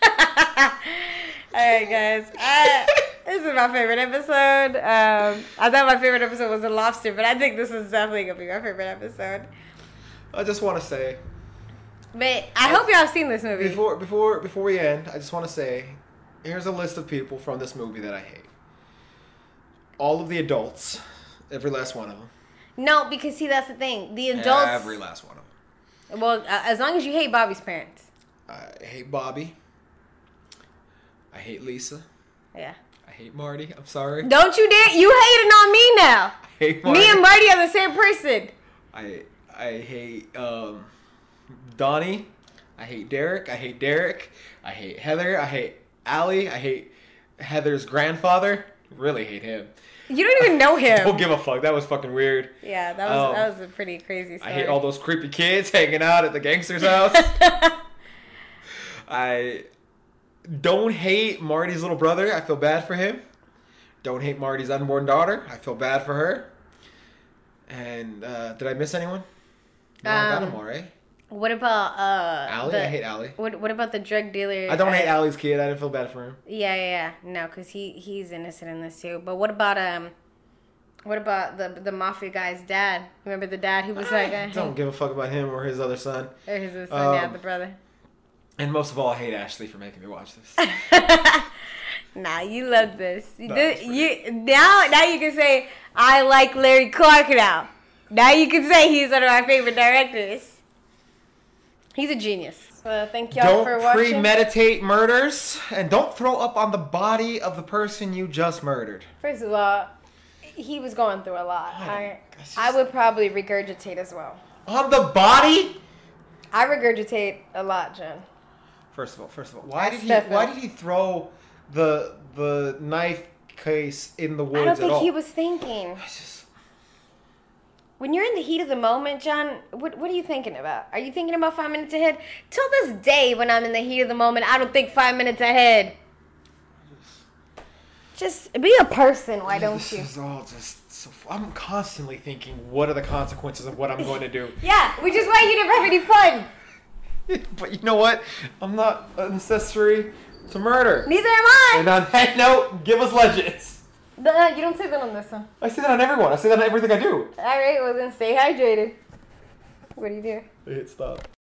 All right, guys. I, this is my favorite episode. Um, I thought my favorite episode was The Lobster, but I think this is definitely gonna be my favorite episode. I just want to say But I hope y'all have seen this movie. before before before we end, I just want to say, here's a list of people from this movie that I hate. All of the adults, every last one of them. No, because see, that's the thing. The adults. Every last one of them. Well, uh, as long as you hate Bobby's parents. I hate Bobby. I hate Lisa. Yeah. I hate Marty. I'm sorry. Don't you dare! You hating on me now. I hate Marty. Me and Marty are the same person. I I hate um, Donnie. I hate Derek. I hate Derek. I hate Heather. I hate Allie. I hate Heather's grandfather. Really hate him. You don't even know him. Don't give a fuck. That was fucking weird. Yeah, that was Um, that was a pretty crazy story. I hate all those creepy kids hanging out at the gangster's house. I don't hate Marty's little brother. I feel bad for him. Don't hate Marty's unborn daughter. I feel bad for her. And uh, did I miss anyone? No, I got Um, them all right. What about uh? Allie? the- I hate Allie. What What about the drug dealer? I don't uh, hate Allie's kid. I didn't feel bad for him. Yeah, yeah, yeah. No, because he he's innocent in this too. But what about um? What about the the mafia guy's dad? Remember the dad who was like, I uh, don't give a fuck about him or his other son. or his son, yeah, Um, the brother. And most of all, I hate Ashley for making me watch this. Nah, you love this. You, No, do- it's pretty- you now now you can say I like Larry Clark now. Now you can say he's one of my favorite directors. He's a genius. So thank y'all for Don't watching. premeditate murders, and don't throw up on the body of the person you just murdered. First of all, he was going through a lot. I, That's just- I would probably regurgitate as well. On the body? I regurgitate a lot, Jen. First of all, first of all, why did he? Stefan. Why did he throw the the knife case in the woods I don't at think all? he was thinking. It's just- When you're in the heat of the moment, John, what what are you thinking about? Are you thinking about five minutes ahead? Till this day, when I'm in the heat of the moment, I don't think five minutes ahead. Just be a person, why don't this you? is all just so. I'm constantly thinking, what are the consequences of what I'm going to do? Yeah, which is why you never have any fun. But you know what? I'm not an accessory to murder. Neither am I. And on that note, give us legends. Uh, you don't say that on this one. I say that on everyone. I say that on everything I do. All right, well then stay hydrated. What do you do? I hit stop.